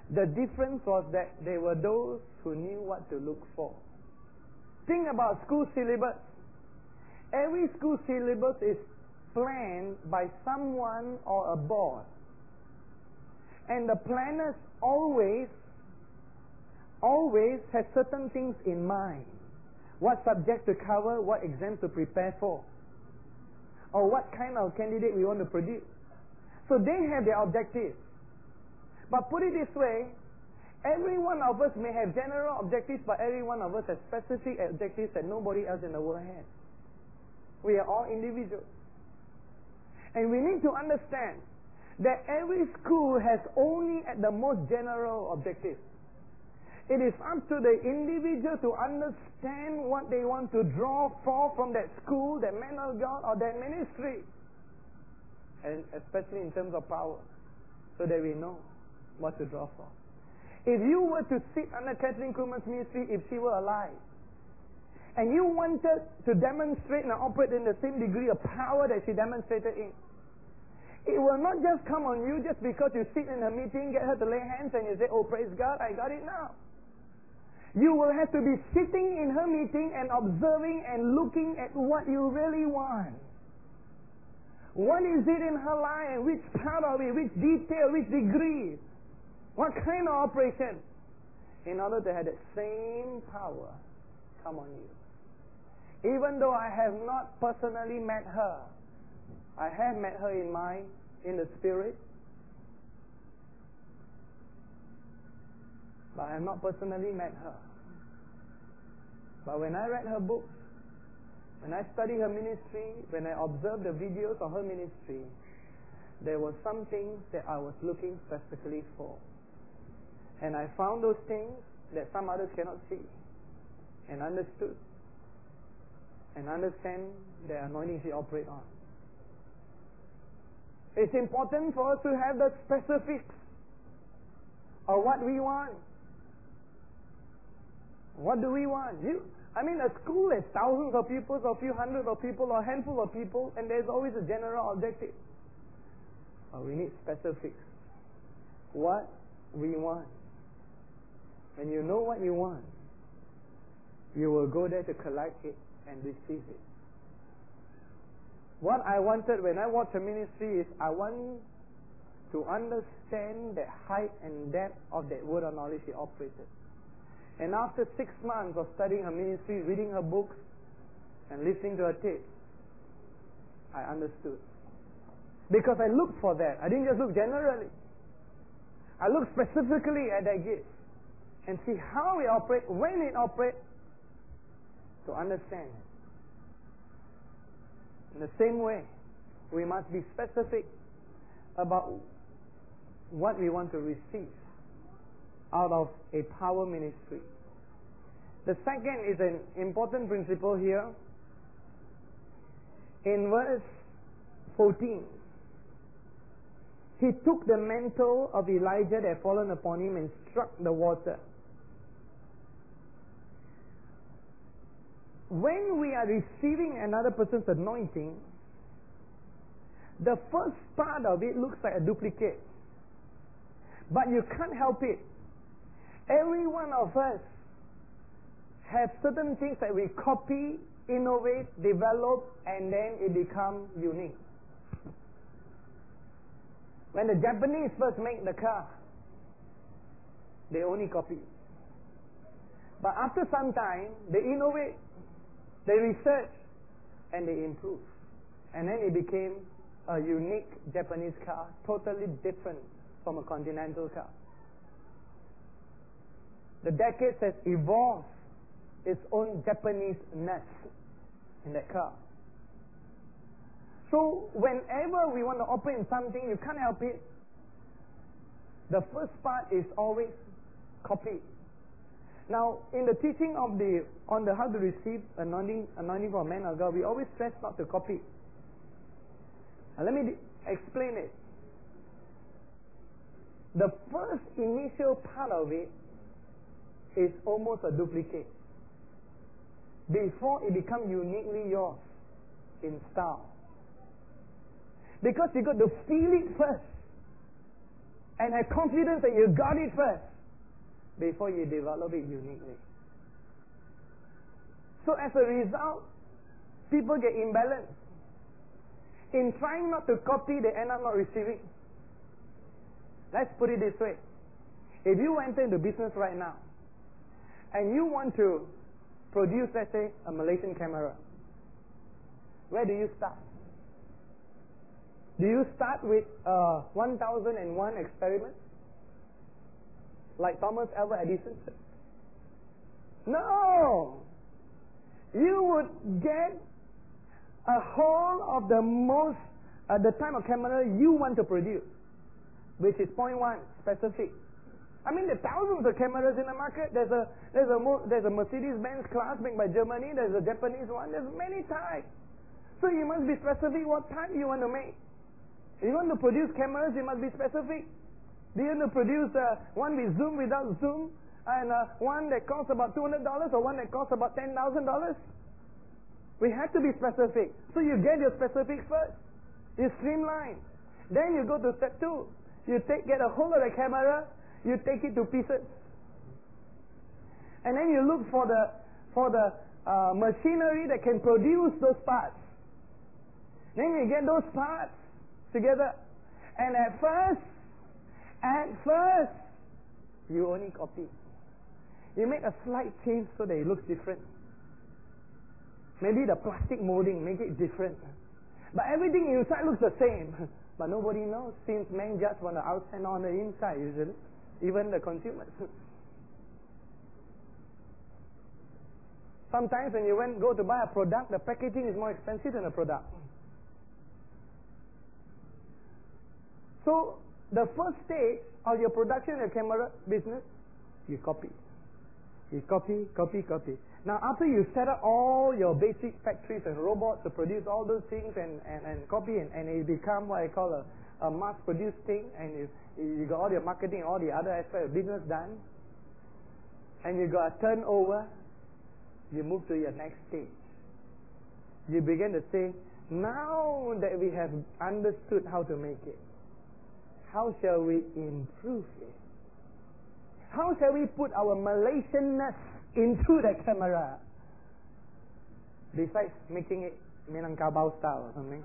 The difference was that they were those who knew what to look for. Think about school syllabus. Every school syllabus is planned by someone or a board. And the planners always, always have certain things in mind. What subject to cover, what exam to prepare for, or what kind of candidate we want to produce. So they have their objectives. But put it this way, every one of us may have general objectives, but every one of us has specific objectives that nobody else in the world has. We are all individuals. And we need to understand that every school has only at the most general objectives. It is up to the individual to understand what they want to draw for from that school, that man of God, or that ministry. And especially in terms of power, so that we know what to draw for. If you were to sit under Kathleen Kuhlman's ministry if she were alive, and you wanted to demonstrate and operate in the same degree of power that she demonstrated in, it will not just come on you just because you sit in a meeting, get her to lay hands, and you say, "Oh, praise God, I got it now." You will have to be sitting in her meeting and observing and looking at what you really want. What is it in her life? Which part of it? Which detail? Which degree? What kind of operation? In order to have that same power come on you. Even though I have not personally met her, I have met her in my, in the spirit, but I have not personally met her. But when I read her books, when I studied her ministry, when I observed the videos of her ministry, there were some things that I was looking specifically for. And I found those things that some others cannot see, and understood, and understand the anointing she operates on. It's important for us to have the specifics of what we want. What do we want? You, I mean, a school has thousands of pupils, or a few hundred of people, or a handful of people, and there's always a general objective. But we need specifics. What we want. When you know what you want, you will go there to collect it and receive it. What I wanted when I watched her ministry is I want to understand the height and depth of that word of knowledge she operated. And after six months of studying her ministry, reading her books, and listening to her tapes, I understood. Because I looked for that. I didn't just look generally. I looked specifically at that gift and see how it operates, when it operates, to understand it. In the same way, we must be specific about what we want to receive out of a power ministry. The second is an important principle here. In verse fourteen, he took the mantle of Elijah that had fallen upon him and struck the water. When we are receiving another person's anointing, the first part of it looks like a duplicate. But you can't help it. Every one of us have certain things that we copy, innovate, develop, and then it becomes unique. When the Japanese first make the car, they only copy. But after some time, they innovate, they research, and they improve. And then it became a unique Japanese car, totally different from a continental car. The decades has evolved its own Japanese-ness in that car. So whenever we want to operate in something, you can't help it. The first part is always copy. Now, in the teaching of the on the how to receive anointing, anointing from a man of God, we always stress not to copy. Now, let me explain it. The first initial part of it is almost a duplicate before it becomes uniquely yours in style. Because you got to feel it first, and have confidence that you got it first before you develop it uniquely. So as a result, people get imbalanced. In trying not to copy, they end up not receiving. Let's put it this way. If you enter into business right now, and you want to produce, let's say, a Malaysian camera, where do you start? Do you start with a one thousand one experiment? Like Thomas Alva Edison said? No! You would get a whole of the most, uh, the type of camera you want to produce, which is point one, specific. I mean, there are thousands of cameras in the market. There's a there's a there's a Mercedes-Benz class made by Germany. There's a Japanese one. There's many types. So you must be specific what type you want to make. If you want to produce cameras, you must be specific. Do you want to produce uh, one with zoom, without zoom, and uh, one that costs about two hundred dollars, or one that costs about ten thousand dollars? We have to be specific. So you get your specifics first. You streamline. Then you go to step two. You take get a hold of the camera. You take it to pieces, and then you look for the for the uh, machinery that can produce those parts. Then you get those parts together, and at first, at first, you only copy. You make a slight change so that it looks different. Maybe the plastic molding, make it different, but everything inside looks the same. But nobody knows, since men judge from the outside, not on the inside usually. Even the consumers. Sometimes when you went, go to buy a product, the packaging is more expensive than the product. So, the first stage of your production and camera business, you copy. You copy, copy, copy. Now, after you set up all your basic factories and robots to produce all those things and, and, and copy, and, and it become what I call a, a mass-produced thing, and you, you got all your marketing, all the other aspects of business done, and you got a turnover, you move to your next stage. You begin to say, now that we have understood how to make it, how shall we improve it? How shall we put our Malaysianness into the camera? Besides making it Minangkabau style or something.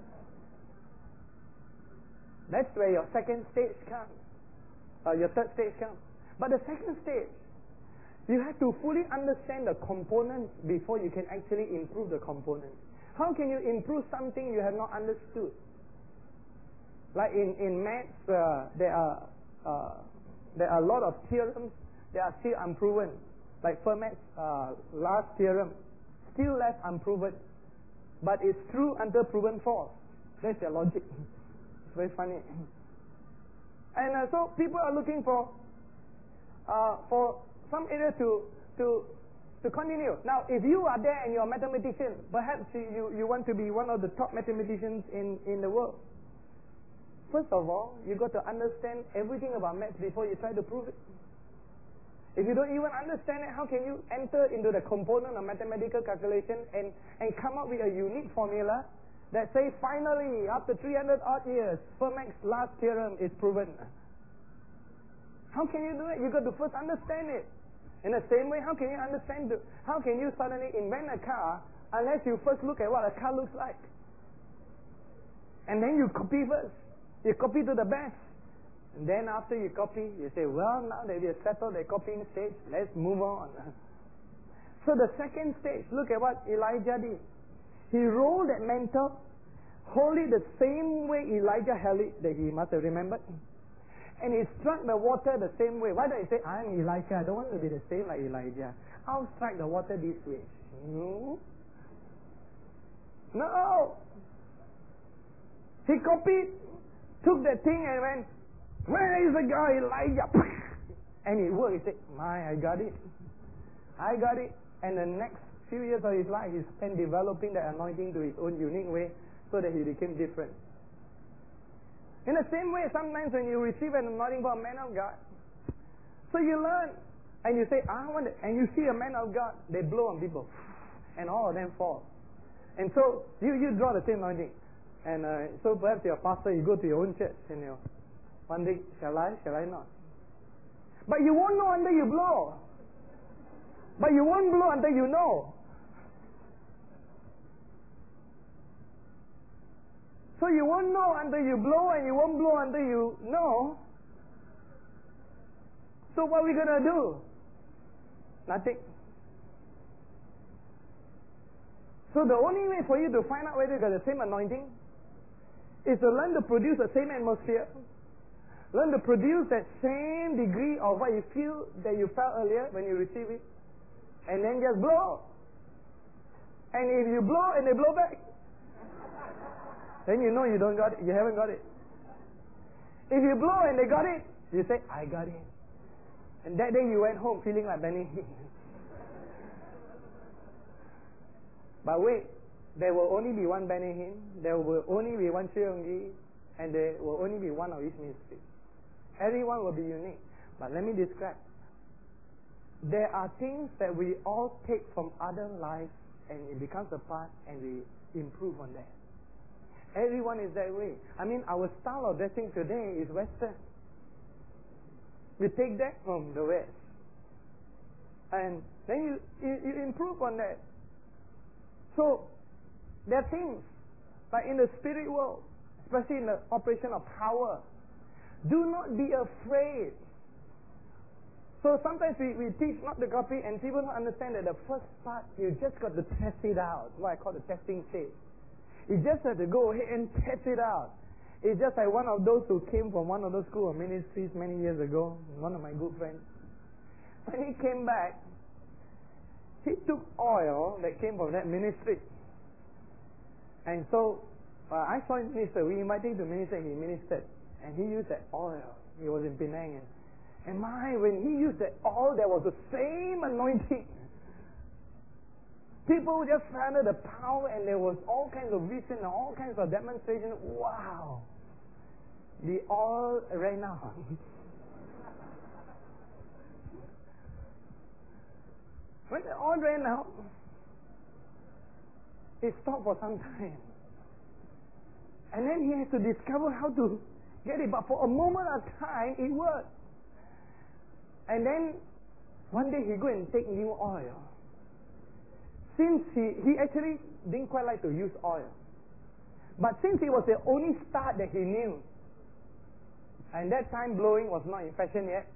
That's where your second stage comes. Or your third stage comes. But the second stage, you have to fully understand the components before you can actually improve the components. How can you improve something you have not understood? Like in, in maths, uh, there are uh, there are a lot of theorems that are still unproven. Like Fermat's uh, last theorem, still left unproven. But it's true until proven false. That's their logic. It's very funny. And uh, so people are looking for uh, for some area to to to continue. Now, if you are there and you're a mathematician, perhaps you, you want to be one of the top mathematicians in, in the world. First of all, you got to understand everything about maths before you try to prove it. If you don't even understand it, how can you enter into the component of mathematical calculation and, and come up with a unique formula that says, finally, after three hundred odd years, Fermat's last theorem is proven? How can you do it? You got to first understand it. In the same way, how can you understand the, how can you suddenly invent a car unless you first look at what a car looks like? And then you copy first. You copy to the best. And then after you copy, you say, well, now that we have settled the copying stage, let's move on. So the second stage, look at what Elijah did. He rolled that mantle, hold it the same way Elijah held it, that he must have remembered. And he struck the water the same way. Why don't you say, I'm Elijah, I don't want to be the same like Elijah. I'll strike the water this way. No. No. He copied, took that thing and went, where is the guy, Elijah? And it worked. He said, my, I got it. I got it. And the next few years of his life, he spent developing that anointing to his own unique way so that he became different. In the same way, sometimes when you receive an anointing from a man of God, so you learn, and you say, I want it, and you see a man of God, they blow on people, and all of them fall. And so, you, you draw the same anointing. And uh, so perhaps you're a pastor, you go to your own church, and you One day, shall I, shall I not? But you won't know until you blow. But you won't blow until you know. So you won't know until you blow, and you won't blow until you know. So what are we going to do? Nothing. So the only way for you to find out whether you got the same anointing is to learn to produce the same atmosphere, learn to produce that same degree of what you feel that you felt earlier when you receive it, and then just blow. And if you blow and they blow back, then you know you don't got it, you haven't got it. If you blow and they got it, you say, I got it. And that day you went home feeling like Benny Hinn. But wait, there will only be one Benny Hinn, there will only be one Chee Yong Gi, and there will only be one of his ministries. Everyone will be unique. But let me describe. There are things that we all take from other lives, and it becomes a part, and we improve on that. Everyone is that way. I mean, our style of dressing today is Western. We take that from the West, and then you, you, you improve on that. So, there are things, like in the spirit world, especially in the operation of power, do not be afraid. So sometimes we, we teach not to copy, and people don't understand that the first part, you just got to test it out, what I call the testing stage. You just have to go ahead and test it out. It's just like one of those who came from one of those school of ministries many years ago, one of my good friends. When he came back, he took oil that came from that ministry. And so, uh, I saw him minister. We invited him to minister. He ministered. And he used that oil. He was in Penang. And, and my, when he used that oil, there was the same anointing. People just found the power, and there was all kinds of vision and all kinds of demonstration. Wow! The oil ran out. When the oil ran out, it stopped for some time. And then he had to discover how to get it. But for a moment of time, it worked. And then, one day he go and take new oil. Since he, he actually didn't quite like to use oil. But since it was the only start that he knew, and that time blowing was not in fashion yet,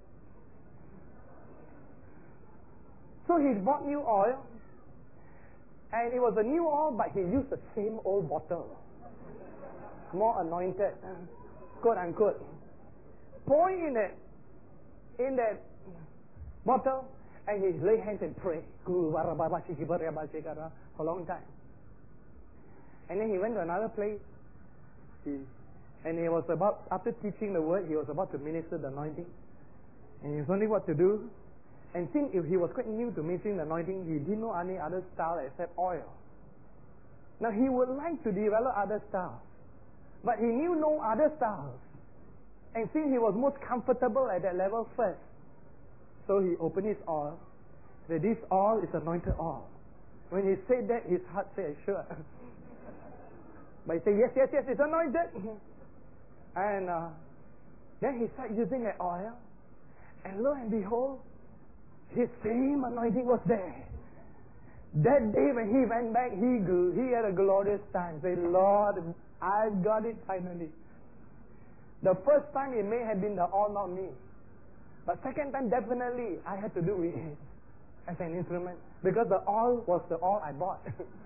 so he bought new oil, and it was a new oil, but he used the same old bottle. More anointed, quote unquote. Pour in that, in that bottle, and he lay hands and pray for a long time. And then he went to another place, he, and he was about, after teaching the word, he was about to minister the anointing. And he was wondering what to do. And since if he was quite new to ministering the anointing, he didn't know any other style except oil. Now he would like to develop other styles, but he knew no other styles. And since he was most comfortable at that level first, so he opened his oil. That this oil is anointed oil. When he said that, his heart said, sure. But he said, yes, yes, yes, it's anointed. And uh, then he started using that oil. And lo and behold, his same anointing was there. That day when he went back, he grew. He had a glorious time. Say, Lord, I've got it finally. The first time it may have been the oil, not me. But second time, definitely, I had to do it as an instrument. Because the oil was the oil I bought.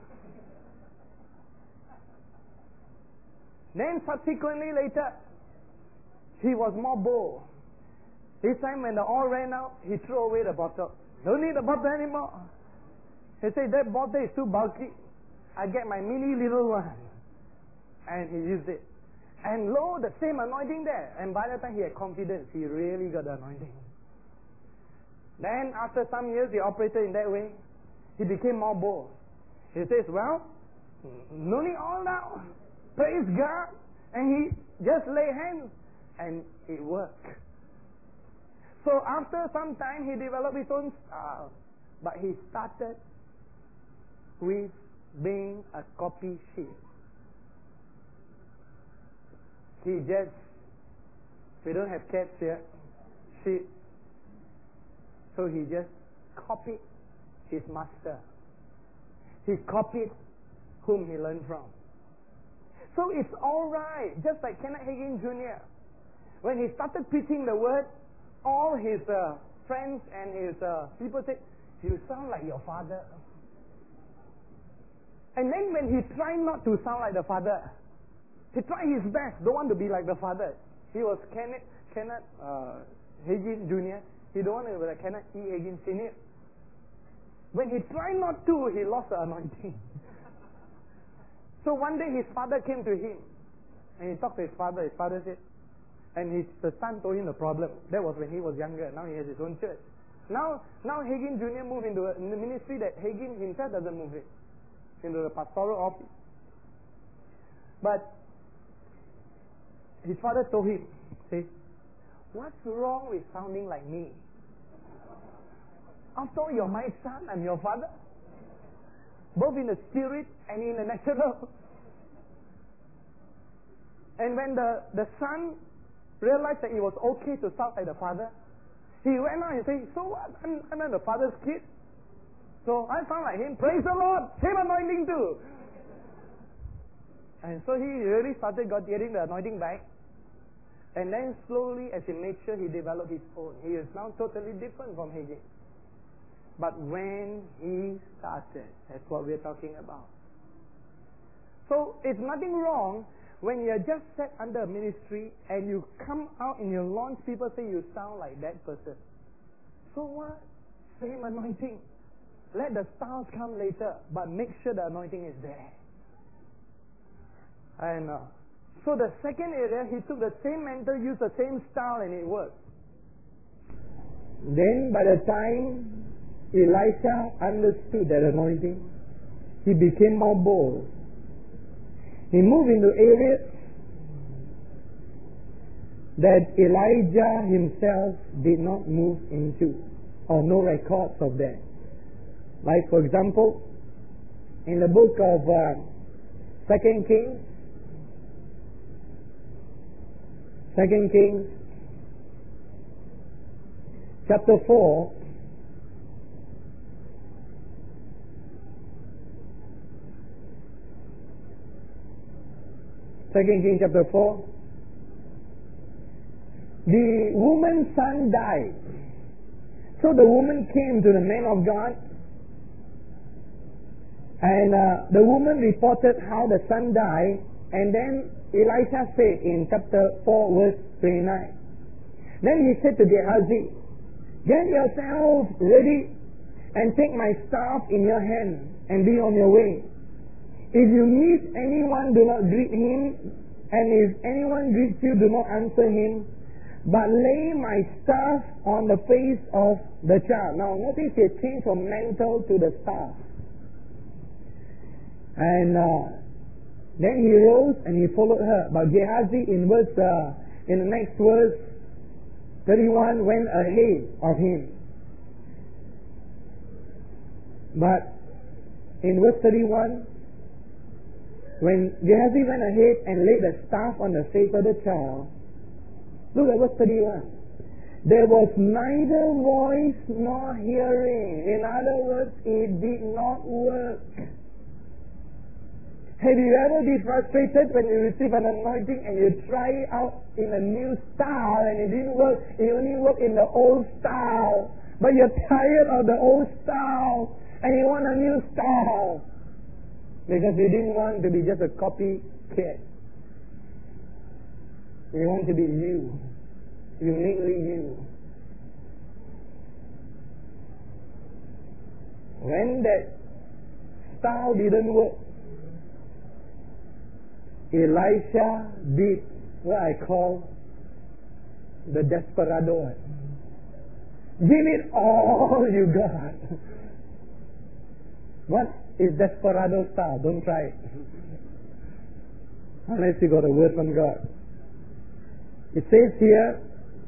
Then subsequently later, he was more bold. This time when the oil ran out, he threw away the bottle. Don't need the bottle anymore. He said, that bottle is too bulky. I get my mini little one. And he used it. And lo, the same anointing there. And by the time he had confidence, he really got the anointing. Then after some years, he operated in that way. He became more bold. He says, well, no need all now. Praise God. And he just lay hands. And it worked. So after some time, he developed his own style. But he started with being a copy sheet. He just We don't have cats here. Sheep. So he just copied his master. He copied whom he learned from. So it's alright, just like Kenneth Hagin Junior When he started preaching the word, all his uh, friends and his uh, people said, "You sound like your father." And then when he tried not to sound like the father, he tried his best, don't want to be like the father. He was Kenneth, Kenneth uh, Hagin Junior He don't want to be like Kenneth E. Hagin Senior When he tried not to, he lost the anointing. So one day his father came to him and he talked to his father. His father said, and his, the son told him the problem. That was when he was younger. Now he has his own church. Now, now Hagin Junior moved into a, in the ministry that Hagin himself doesn't move in, into the pastoral office. But his father told him, say, "What's wrong with sounding like me? After all, you're my son, I'm your father. Both in the spirit and in the natural." And when the, the son realized that it was okay to sound like the father, he went out and said, "So what? I'm, I'm not the father's kid. So I sound like him. Praise the Lord. Same anointing too." And so he really started got getting the anointing back. And then slowly, as he made sure he developed his own, he is now totally different from Hagin. But when he started, that's what we're talking about. So it's nothing wrong when you're just set under a ministry and you come out and you launch, people say you sound like that person. So what? Same anointing. Let the styles come later, but make sure the anointing is there. And uh, so the second area, he took the same mentor, used the same style, and it worked. Then by the time Elisha understood that anointing, he became more bold. He moved into areas that Elijah himself did not move into, or no records of that. Like, for example, in the book of uh, Second Kings, Second Kings, chapter four, Second Kings chapter four. The woman's son died. So the woman came to the man of God, and uh, the woman reported how the son died, and then Elisha said in chapter four verse twenty-nine, then he said to Gehazi, "Get yourself ready and take my staff in your hand and be on your way. If you meet anyone, do not greet him, and if anyone greets you, do not answer him, but lay my staff on the face of the child." Now notice he changed from mantle to the staff. And uh, then he rose and he followed her. But Gehazi in verse uh, in the next verse thirty-one went ahead of him. But in verse thirty-one, when Gehazi went ahead and laid the staff on the face of the child, look at verse thirty-one. There was neither voice nor hearing. In other words, it did not work. Have you ever been frustrated when you receive an anointing and you try it out in a new style and it didn't work? It only worked in the old style. But you're tired of the old style and you want a new style. Because you didn't want to be just a copycat. You want to be you. Uniquely you. When that style didn't work, Elisha did what I call the desperado. Give it all you got. What is desperado style? Don't try it. Unless you got a word from God. It says here,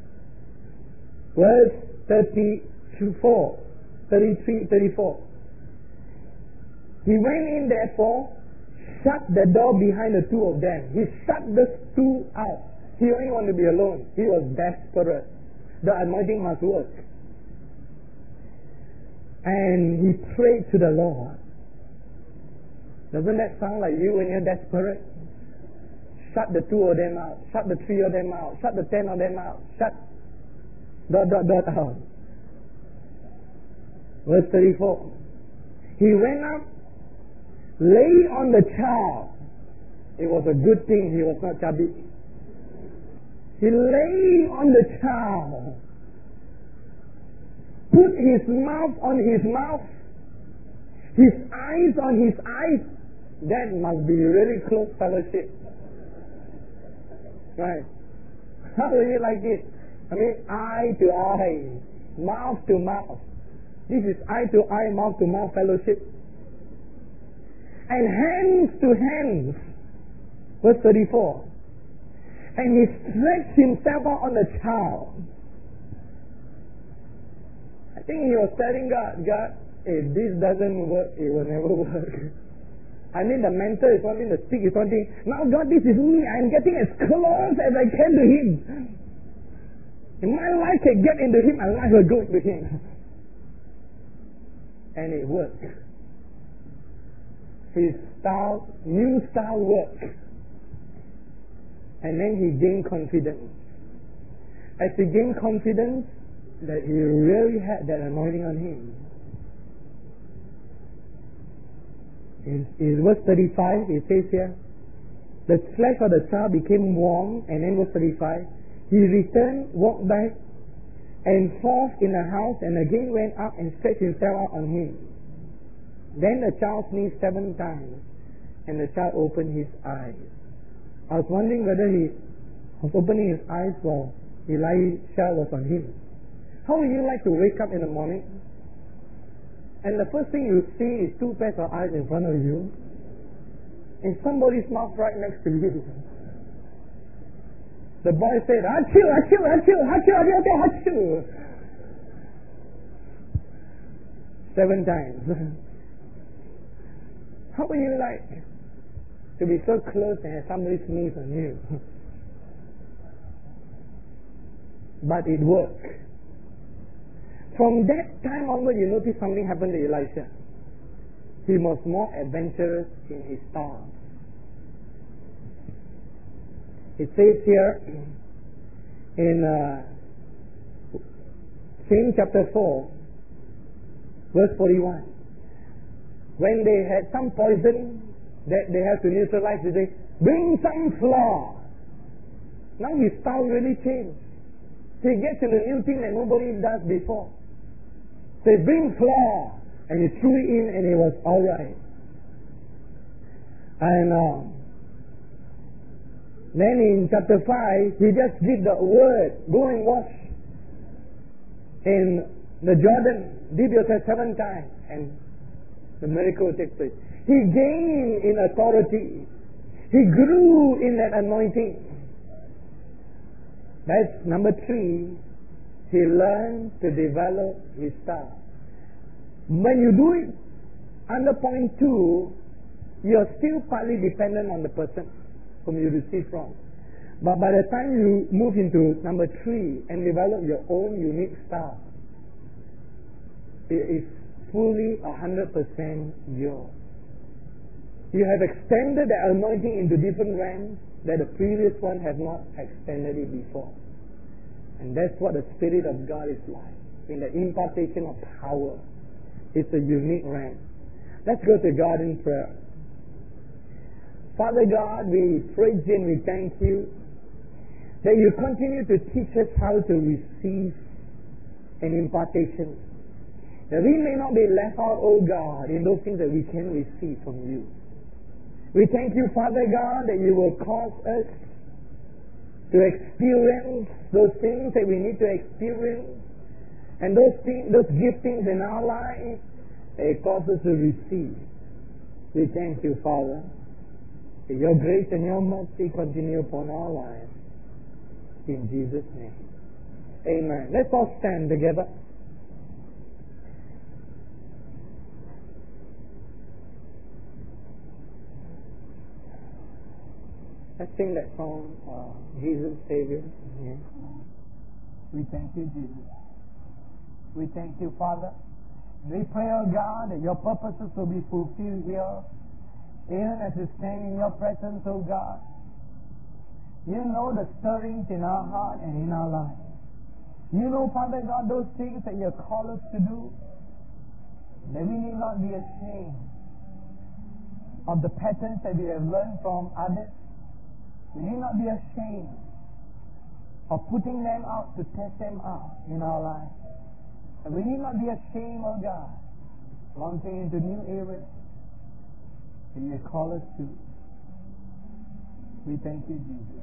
verse thirty-four, thirty-three, thirty-four. He went in therefore, shut the door behind the two of them. He shut the two out. He only wanted to be alone. He was desperate. The anointing must work. And he prayed to the Lord. Doesn't that sound like you when you're desperate? Shut the two of them out. Shut the three of them out. Shut the ten of them out. Shut dot dot dot out. Verse thirty-four. He went up, lay on the child. It was a good thing he was not chubby. He lay on the child, put his mouth on his mouth, his eyes on his eyes. That must be really close fellowship. Right? How do you like it? I mean, eye to eye, mouth to mouth. This is eye to eye, mouth to mouth fellowship. And hands to hands. Verse thirty-four. And he stretched himself out on the child. I think he was telling God, God, if this doesn't work, it will never work. I mean, the mentor is one thing, the stick is one thing. Now, God, this is me. I'm getting as close as I can to Him. If my life can get into Him, my life will go into Him. And it worked. His style, new style worked. And then he gained confidence. As he gained confidence, that he really had that anointing on him. In, in verse thirty-five, it says here, the flesh of the child became warm, and then verse thirty-five, he returned, walked back, and forth in the house, and again went up and stretched himself out on him. Then the child sneezed seven times, and the child opened his eyes. I was wondering whether he was opening his eyes while Elisha was on him. How would you like to wake up in the morning and the first thing you see is two pairs of eyes in front of you and somebody's mouth right next to you? The boy said, Achoo, achoo, achoo, achoo, achoo, achoo. Seven times. How would you like to be so close and have somebody sneeze on you? But it worked. From that time onward, you notice something happened to Elisha. He was more adventurous in his style. It says here in uh, same chapter four, verse forty-one, when they had some poison that they have to neutralize, they say, bring some flour. Now his style really changed. He gets to the new thing that nobody does before. Say, bring flour. And he threw it in and it was alright. And uh, then in chapter five, he just did the word, go and wash in the Jordan. Dip yourself seven times. And the miracle takes place. He gained in authority. He grew in that anointing. That's number three. He learned to develop his style. When you do it under point two, you're still partly dependent on the person whom you receive from. But by the time you move into number three and develop your own unique style, it is fully one hundred percent yours. You have extended the anointing into different realms that the previous one has not extended it before. And that's what the Spirit of God is like. In the impartation of power, it's a unique realm. Let's go to God in prayer. Father God, we praise you and we thank you that you continue to teach us how to receive an impartation. That we may not be left out, oh God, in those things that we can receive from you. We thank you, Father God, that you will cause us to experience those things that we need to experience, and those things, those giftings in our life, they cause us to receive. We thank you, Father, that your grace and your mercy continue upon our lives. In Jesus' name. Amen. Let's all stand together. Let's sing that song, uh, Jesus Savior. Yes. We thank you, Jesus. We thank you, Father. We pray, oh God, that your purposes will be fulfilled here, even as we stand in your presence, oh God. You know the stirrings in our heart and in our life. You know, Father God, those things that you call us to do, that we need not be ashamed of the patterns that we have learned from others. We need not be ashamed of putting them out to test them out in our life. And we need not be ashamed, oh God, launching into new areas that you call us to. We thank you, Jesus.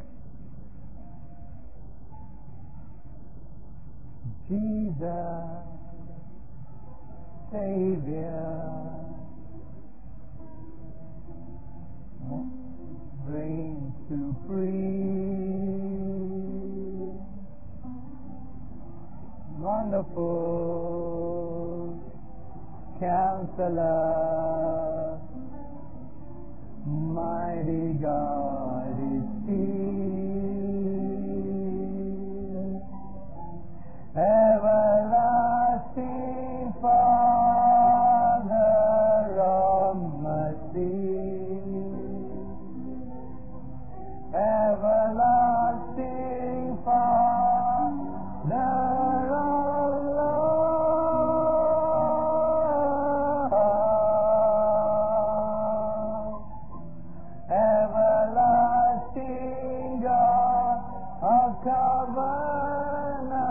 Jesus, Savior, reign supreme, wonderful Counselor, mighty God is He, everlasting Father of mercy, everlasting Father of love, everlasting God of covenant,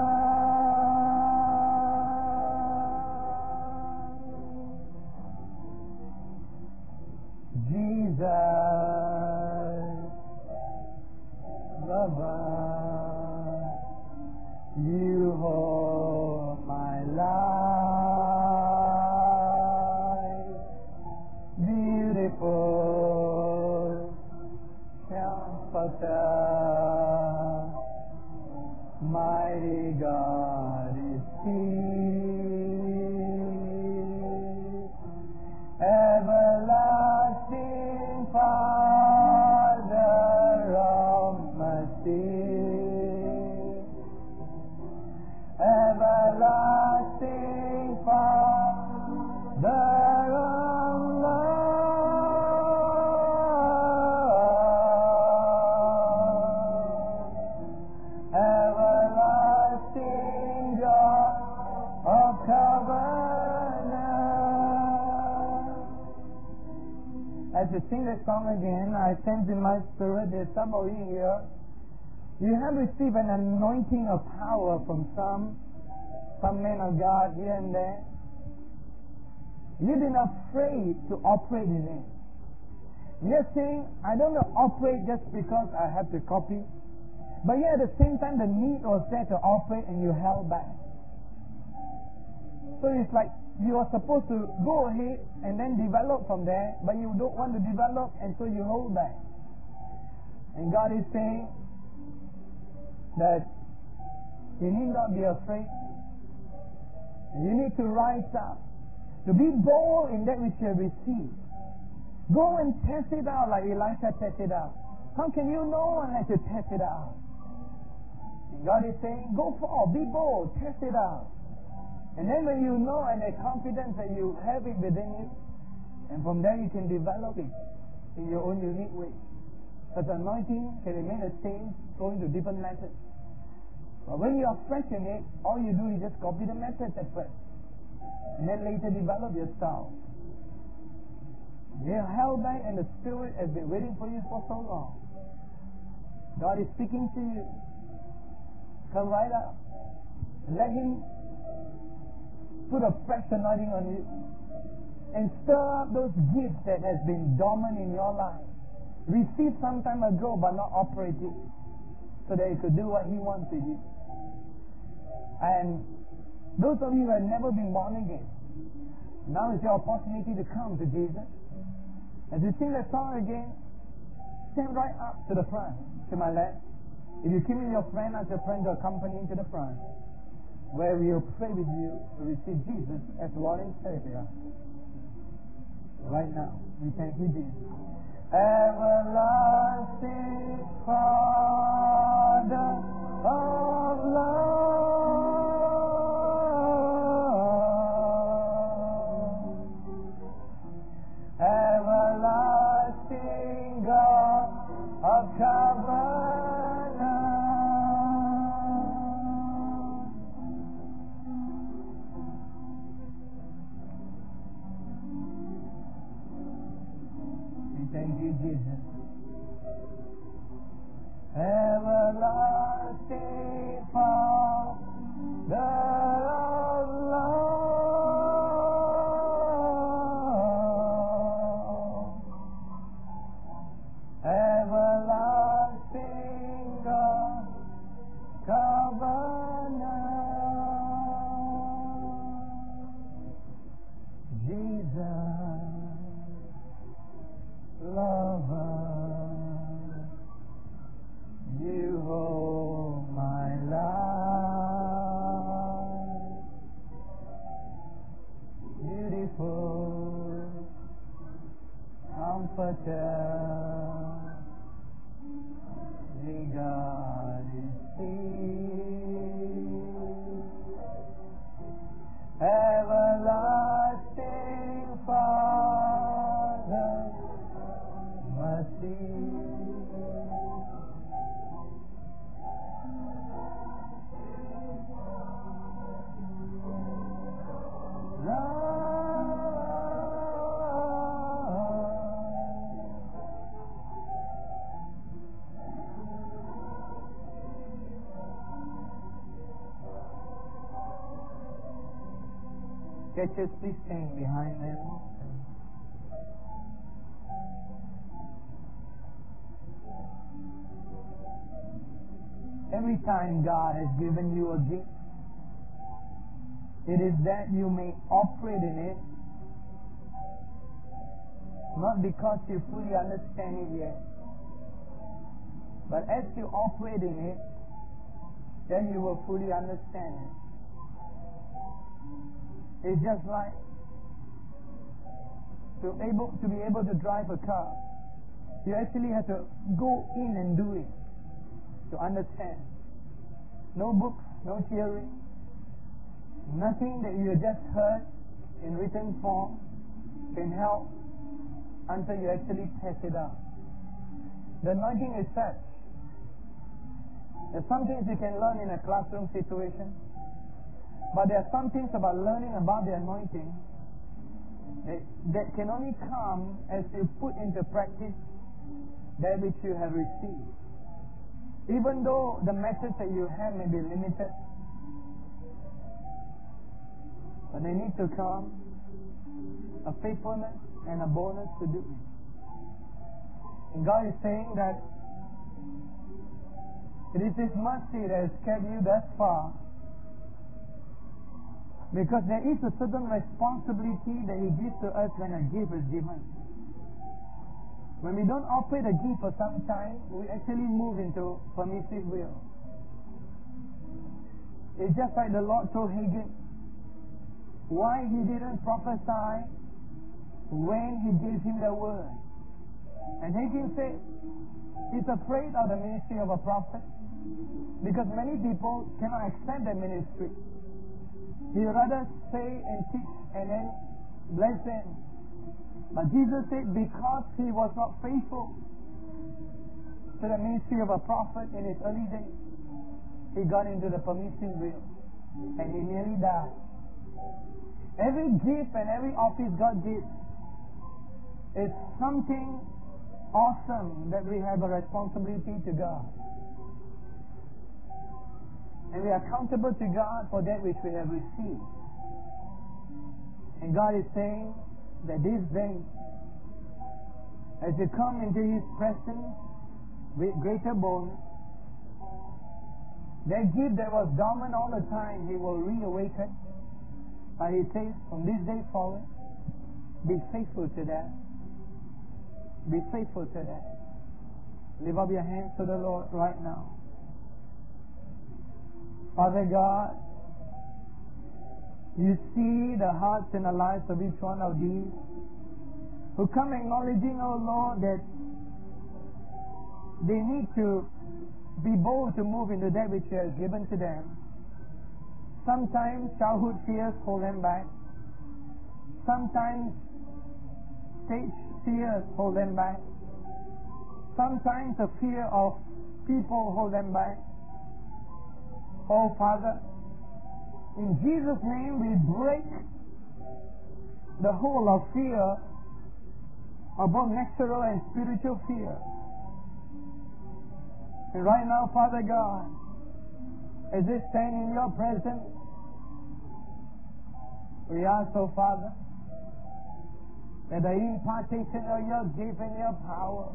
Jesus, lover, you hold my life, beautiful Comforter, mighty God is He, everlasting Father of mercy, everlasting Father of love, everlasting God of covenant. As you sing this song again, I sense in my spirit there's some of you here, you have received an anointing of power from some, some men of God here and there. You've been afraid to operate in it. You're saying, I don't want to operate just because I have to copy. But yet at the same time, the need was there to operate and you held back. So it's like you are supposed to go ahead and then develop from there, but you don't want to develop and so you hold back. And God is saying that you need not be afraid. You need to rise up, to be bold in that which you have received. Go and test it out like Elisha tested it out. How can you know unless you test it out? And God is saying, go forth, be bold, test it out. And then when you know and have confidence that you have it within you, and from there you can develop it in your own unique way. Such anointing can remain the same, going to different methods. But when you are fresh in it, all you do is just copy the methods at first. And then later develop your style. You're held back and the Spirit has been waiting for you for so long. God is speaking to you. Come right up. Let Him put a fresh anointing on you. And stir up those gifts that has been dormant in your life. Received some time ago but not operating. So that you could do what He wants with you. And those of you who have never been born again, now is your opportunity to come to Jesus. As you sing that song again, stand right up to the front, to my left. If you keep me your friend, ask your friend to accompany you to the front, where we will pray with you to receive Jesus as Lord and Savior. Right now, we thank you, Jesus. Everlasting Father of love, everlasting God of covenant, thank you, Jesus. Everlasting Father of love, everlasting God, covenant, Jesus, lover, you hold my life, beautiful comforter, the God is here, everlasting Father, mercy. Sketches, please stand behind them. Every time God has given you a gift, it is that you may operate in it, not because you fully understand it yet, but as you operate in it, then you will fully understand it. It's just like to able to be able to drive a car. You actually have to go in and do it to understand. No books, no theory, nothing that you just heard in written form can help until you actually test it out. The anointing is such. There's some things you can learn in a classroom situation, but there are some things about learning about the anointing that, that can only come as you put into practice that which you have received. Even though the message that you have may be limited, but they need to come a faithfulness and a bonus to do it. And God is saying that it is His mercy that has kept you thus far, because there is a certain responsibility that He gives to us when a gift is given. When we don't operate a gift for some time, we actually move into permissive will. It's just like the Lord told Hagin why he didn't prophesy when He gave him the word. And Hagin said he's afraid of the ministry of a prophet because many people cannot accept the ministry. He rather say and teach and then bless them. But Jesus said because he was not faithful to the ministry of a prophet in his early days, he got into the permissive will and he nearly died. Every gift and every office God gives is something awesome that we have a responsibility to God. And we are accountable to God for that which we have received. And God is saying that this day, as you come into His presence with greater boldness, that gift that was dormant all the time, He will reawaken. But He says, from this day forward, be faithful to that. Be faithful to that. Lift up your hands to the Lord right now. Father God, you see the hearts and the lives of each one of these who come acknowledging, oh Lord, that they need to be bold to move into that which He has given to them. Sometimes childhood fears hold them back. Sometimes stage fears hold them back. Sometimes the fear of people hold them back. Oh Father, in Jesus' name we break the hold of fear, of both natural and spiritual fear. And right now, Father God, as we stand in your presence, we ask, oh Father, that the impartation of your gift and your power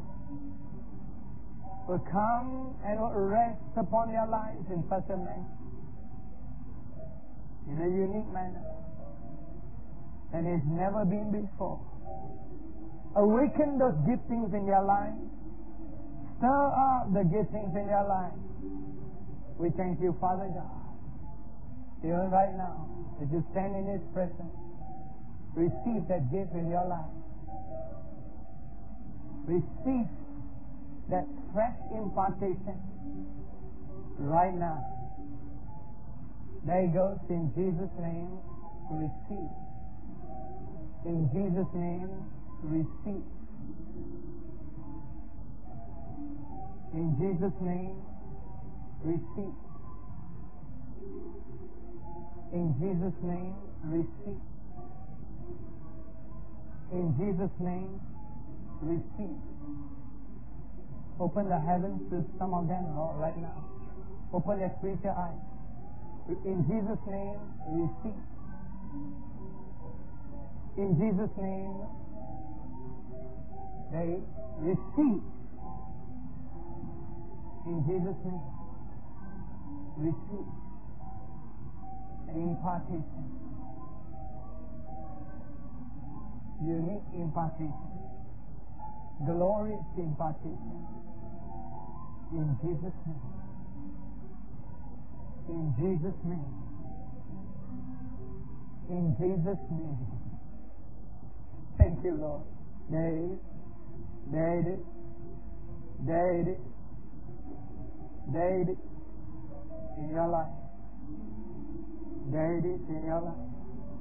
will come and will rest upon your lives in such a manner, in a unique manner, that has never been before. Awaken those giftings in your life. Stir up the giftings in your life. We thank you, Father God. Even right now, as you stand in His presence, receive that gift in your life. Receive that fresh impartation right now. There it goes. In Jesus' name, receive. In Jesus' name, receive. In Jesus' name, receive. In Jesus' name, receive. In Jesus' name, receive. Open the heavens to some of them, Lord, right now. Open their spiritual eyes. In Jesus' name, receive. In Jesus' name, they receive. In Jesus' name, receive an impartation, unique impartation, glorious impartation. In Jesus' name, in Jesus' name, in Jesus' name. Thank you, Lord. There it is. There it is. There it is. There it is in your life. There it is in your life.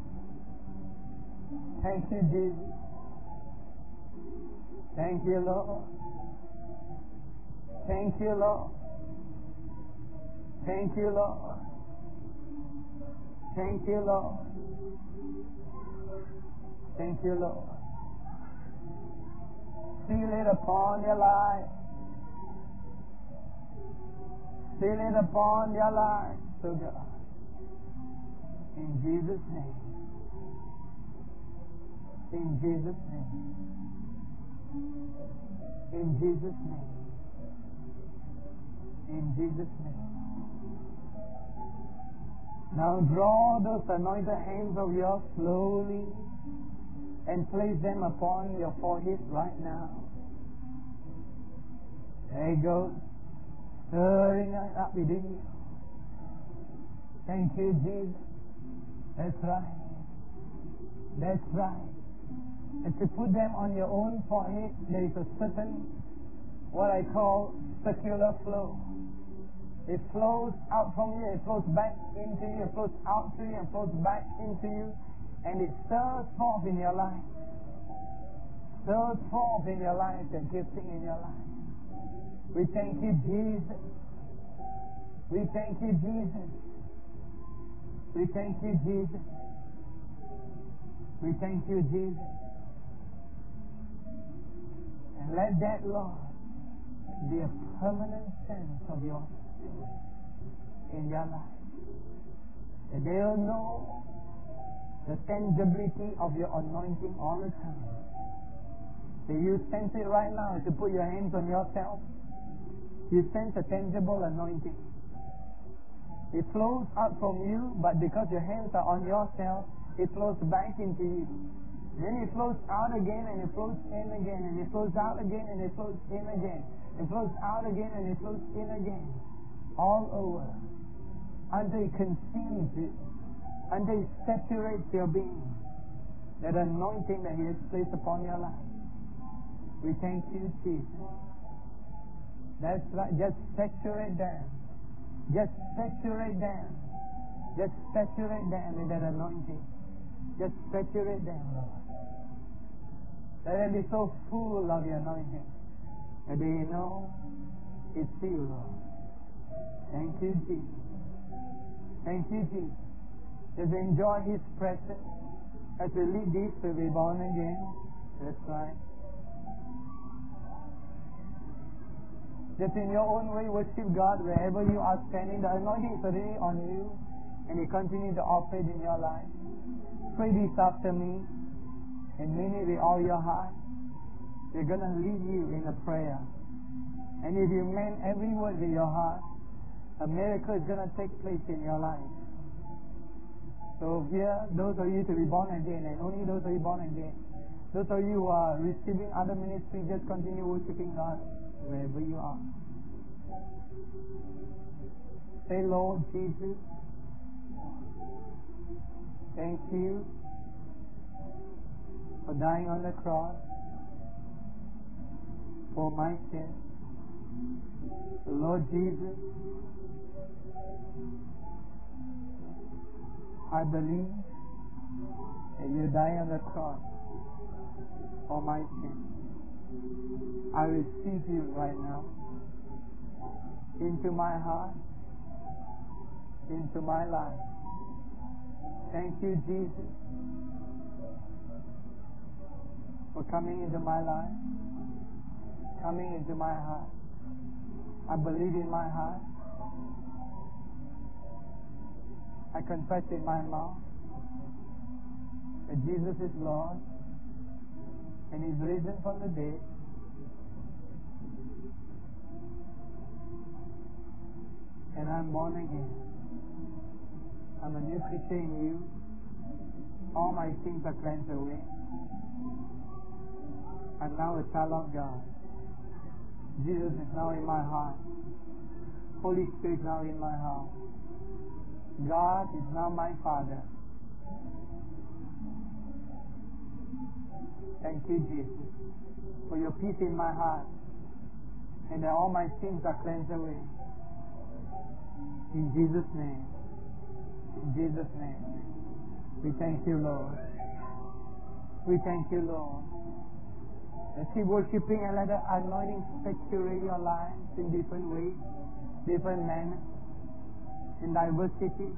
Thank you, Jesus. Thank you, Lord. Thank you, Lord. Thank you, Lord. Thank you, Lord. Thank you, Lord. Seal it upon your life. Seal it upon your life, so God. In Jesus' name. In Jesus' name. In Jesus' name. In Jesus' name. Now draw those anointed hands of yours slowly and place them upon your forehead right now. There you go. Stirring it up within you. Thank you, Jesus. That's right. That's right. As you put them on your own forehead, there is a certain, what I call, circular flow. It flows out from you, it flows back into you, it flows out to you, it flows back into you, and it stirs forth in your life. Stirs forth in your life, the gifting in your life. We thank you, Jesus. We thank you, Jesus. We thank you, Jesus. We thank you, Jesus. And let that, Lord, be a permanent sense of your in your life. That they'll know the tangibility of your anointing all the time. Do you sense it right now as you put your hands on yourself? You sense a tangible anointing. It flows out from you, but because your hands are on yourself, it flows back into you. Then it flows out again, and it flows in again, and it flows out again, and it flows in again. It flows out again, and it flows in again. All over. Until it consumes it. Until it saturates your being. That anointing that He has placed upon your life. We thank you, Jesus. That's right. Just saturate them. Just saturate them. Just saturate them with that anointing. Just saturate them, Lord. Let them be so full of your anointing that they know it's you, Lord. Thank you, Jesus. Thank you, Jesus. Just enjoy His presence as we lead these to be born again. That's right. Just in your own way, worship God wherever you are standing. The anointing is already on you, and He continues to operate in your life. Pray this after me, and mean it with all your heart. We're going to lead you in a prayer. And if you mean every word with your heart, a miracle is going to take place in your life. So here, those of you to be born again, and only those of you born again. Those of you who are receiving other ministry, just continue worshiping God wherever you are. Say, Lord Jesus, thank you for dying on the cross for my sins. Lord Jesus, I believe that you died on the cross for my sins. I receive you right now into my heart, into my life. Thank you, Jesus, for coming into my life, coming into my heart. I believe in my heart. I confess in my mouth that Jesus is Lord and He's risen from the dead. And I'm born again. I'm a new creature in you. All my sins are cleansed away. I'm now a child of God. Jesus is now in my heart. Holy Spirit is now in my heart. God is now my Father. Thank you, Jesus, for your peace in my heart, and that all my sins are cleansed away. In Jesus' name. In Jesus' name. We thank you, Lord. We thank you, Lord. Let's keep worshiping and let the anointing saturate your lives in different ways, different manners, in diversity.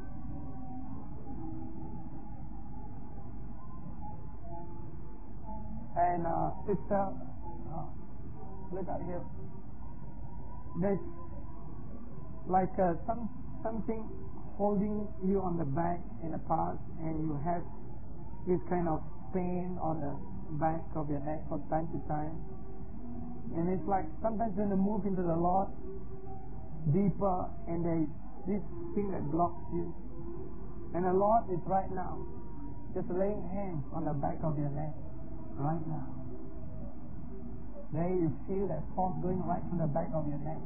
And uh, sister, uh, look out here. There's like uh, some something holding you on the back in the past, and you have this kind of pain on the back of your neck from time to time. And it's like sometimes when you move into the Lord deeper, and there's this thing that blocks you. And the Lord is right now just laying hands on the back of your neck. Right now. There you feel that force going right from the back of your neck.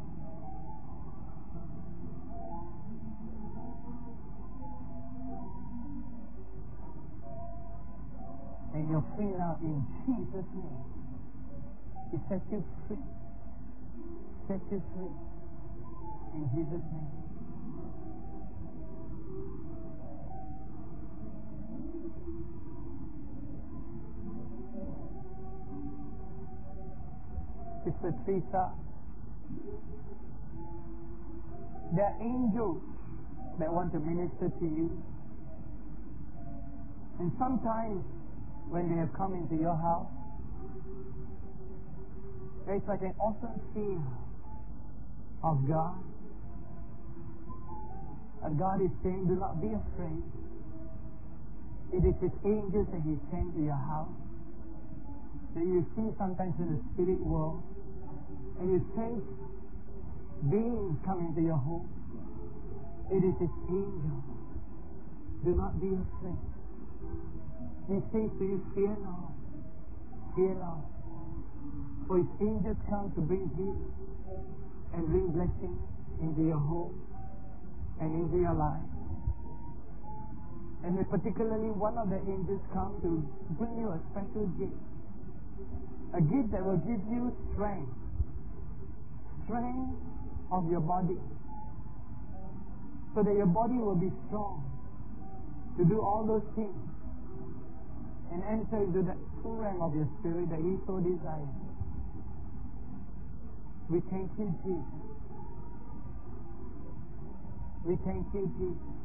And you're free now in Jesus' name. He sets you free. Sets you free. In Jesus' name. Sister Teresa, there are angels that want to minister to you. And sometimes when they have come into your house, there's like an awesome fear of God. And God is saying, do not be afraid. It is His angels that He sent to your house. That you see sometimes in the spirit world, and you sense beings come into your home. It is His angel. Do not be afraid. He says to you, fear not. Fear not. For His angels come to bring peace and bring blessing into your home and into your life. And particularly one of the angels come to bring you a special gift. A gift that will give you strength. strength of your body, so that your body will be strong to do all those things and enter into that full realm of your spirit that we so desire. We thank you, Jesus. We thank you, Jesus.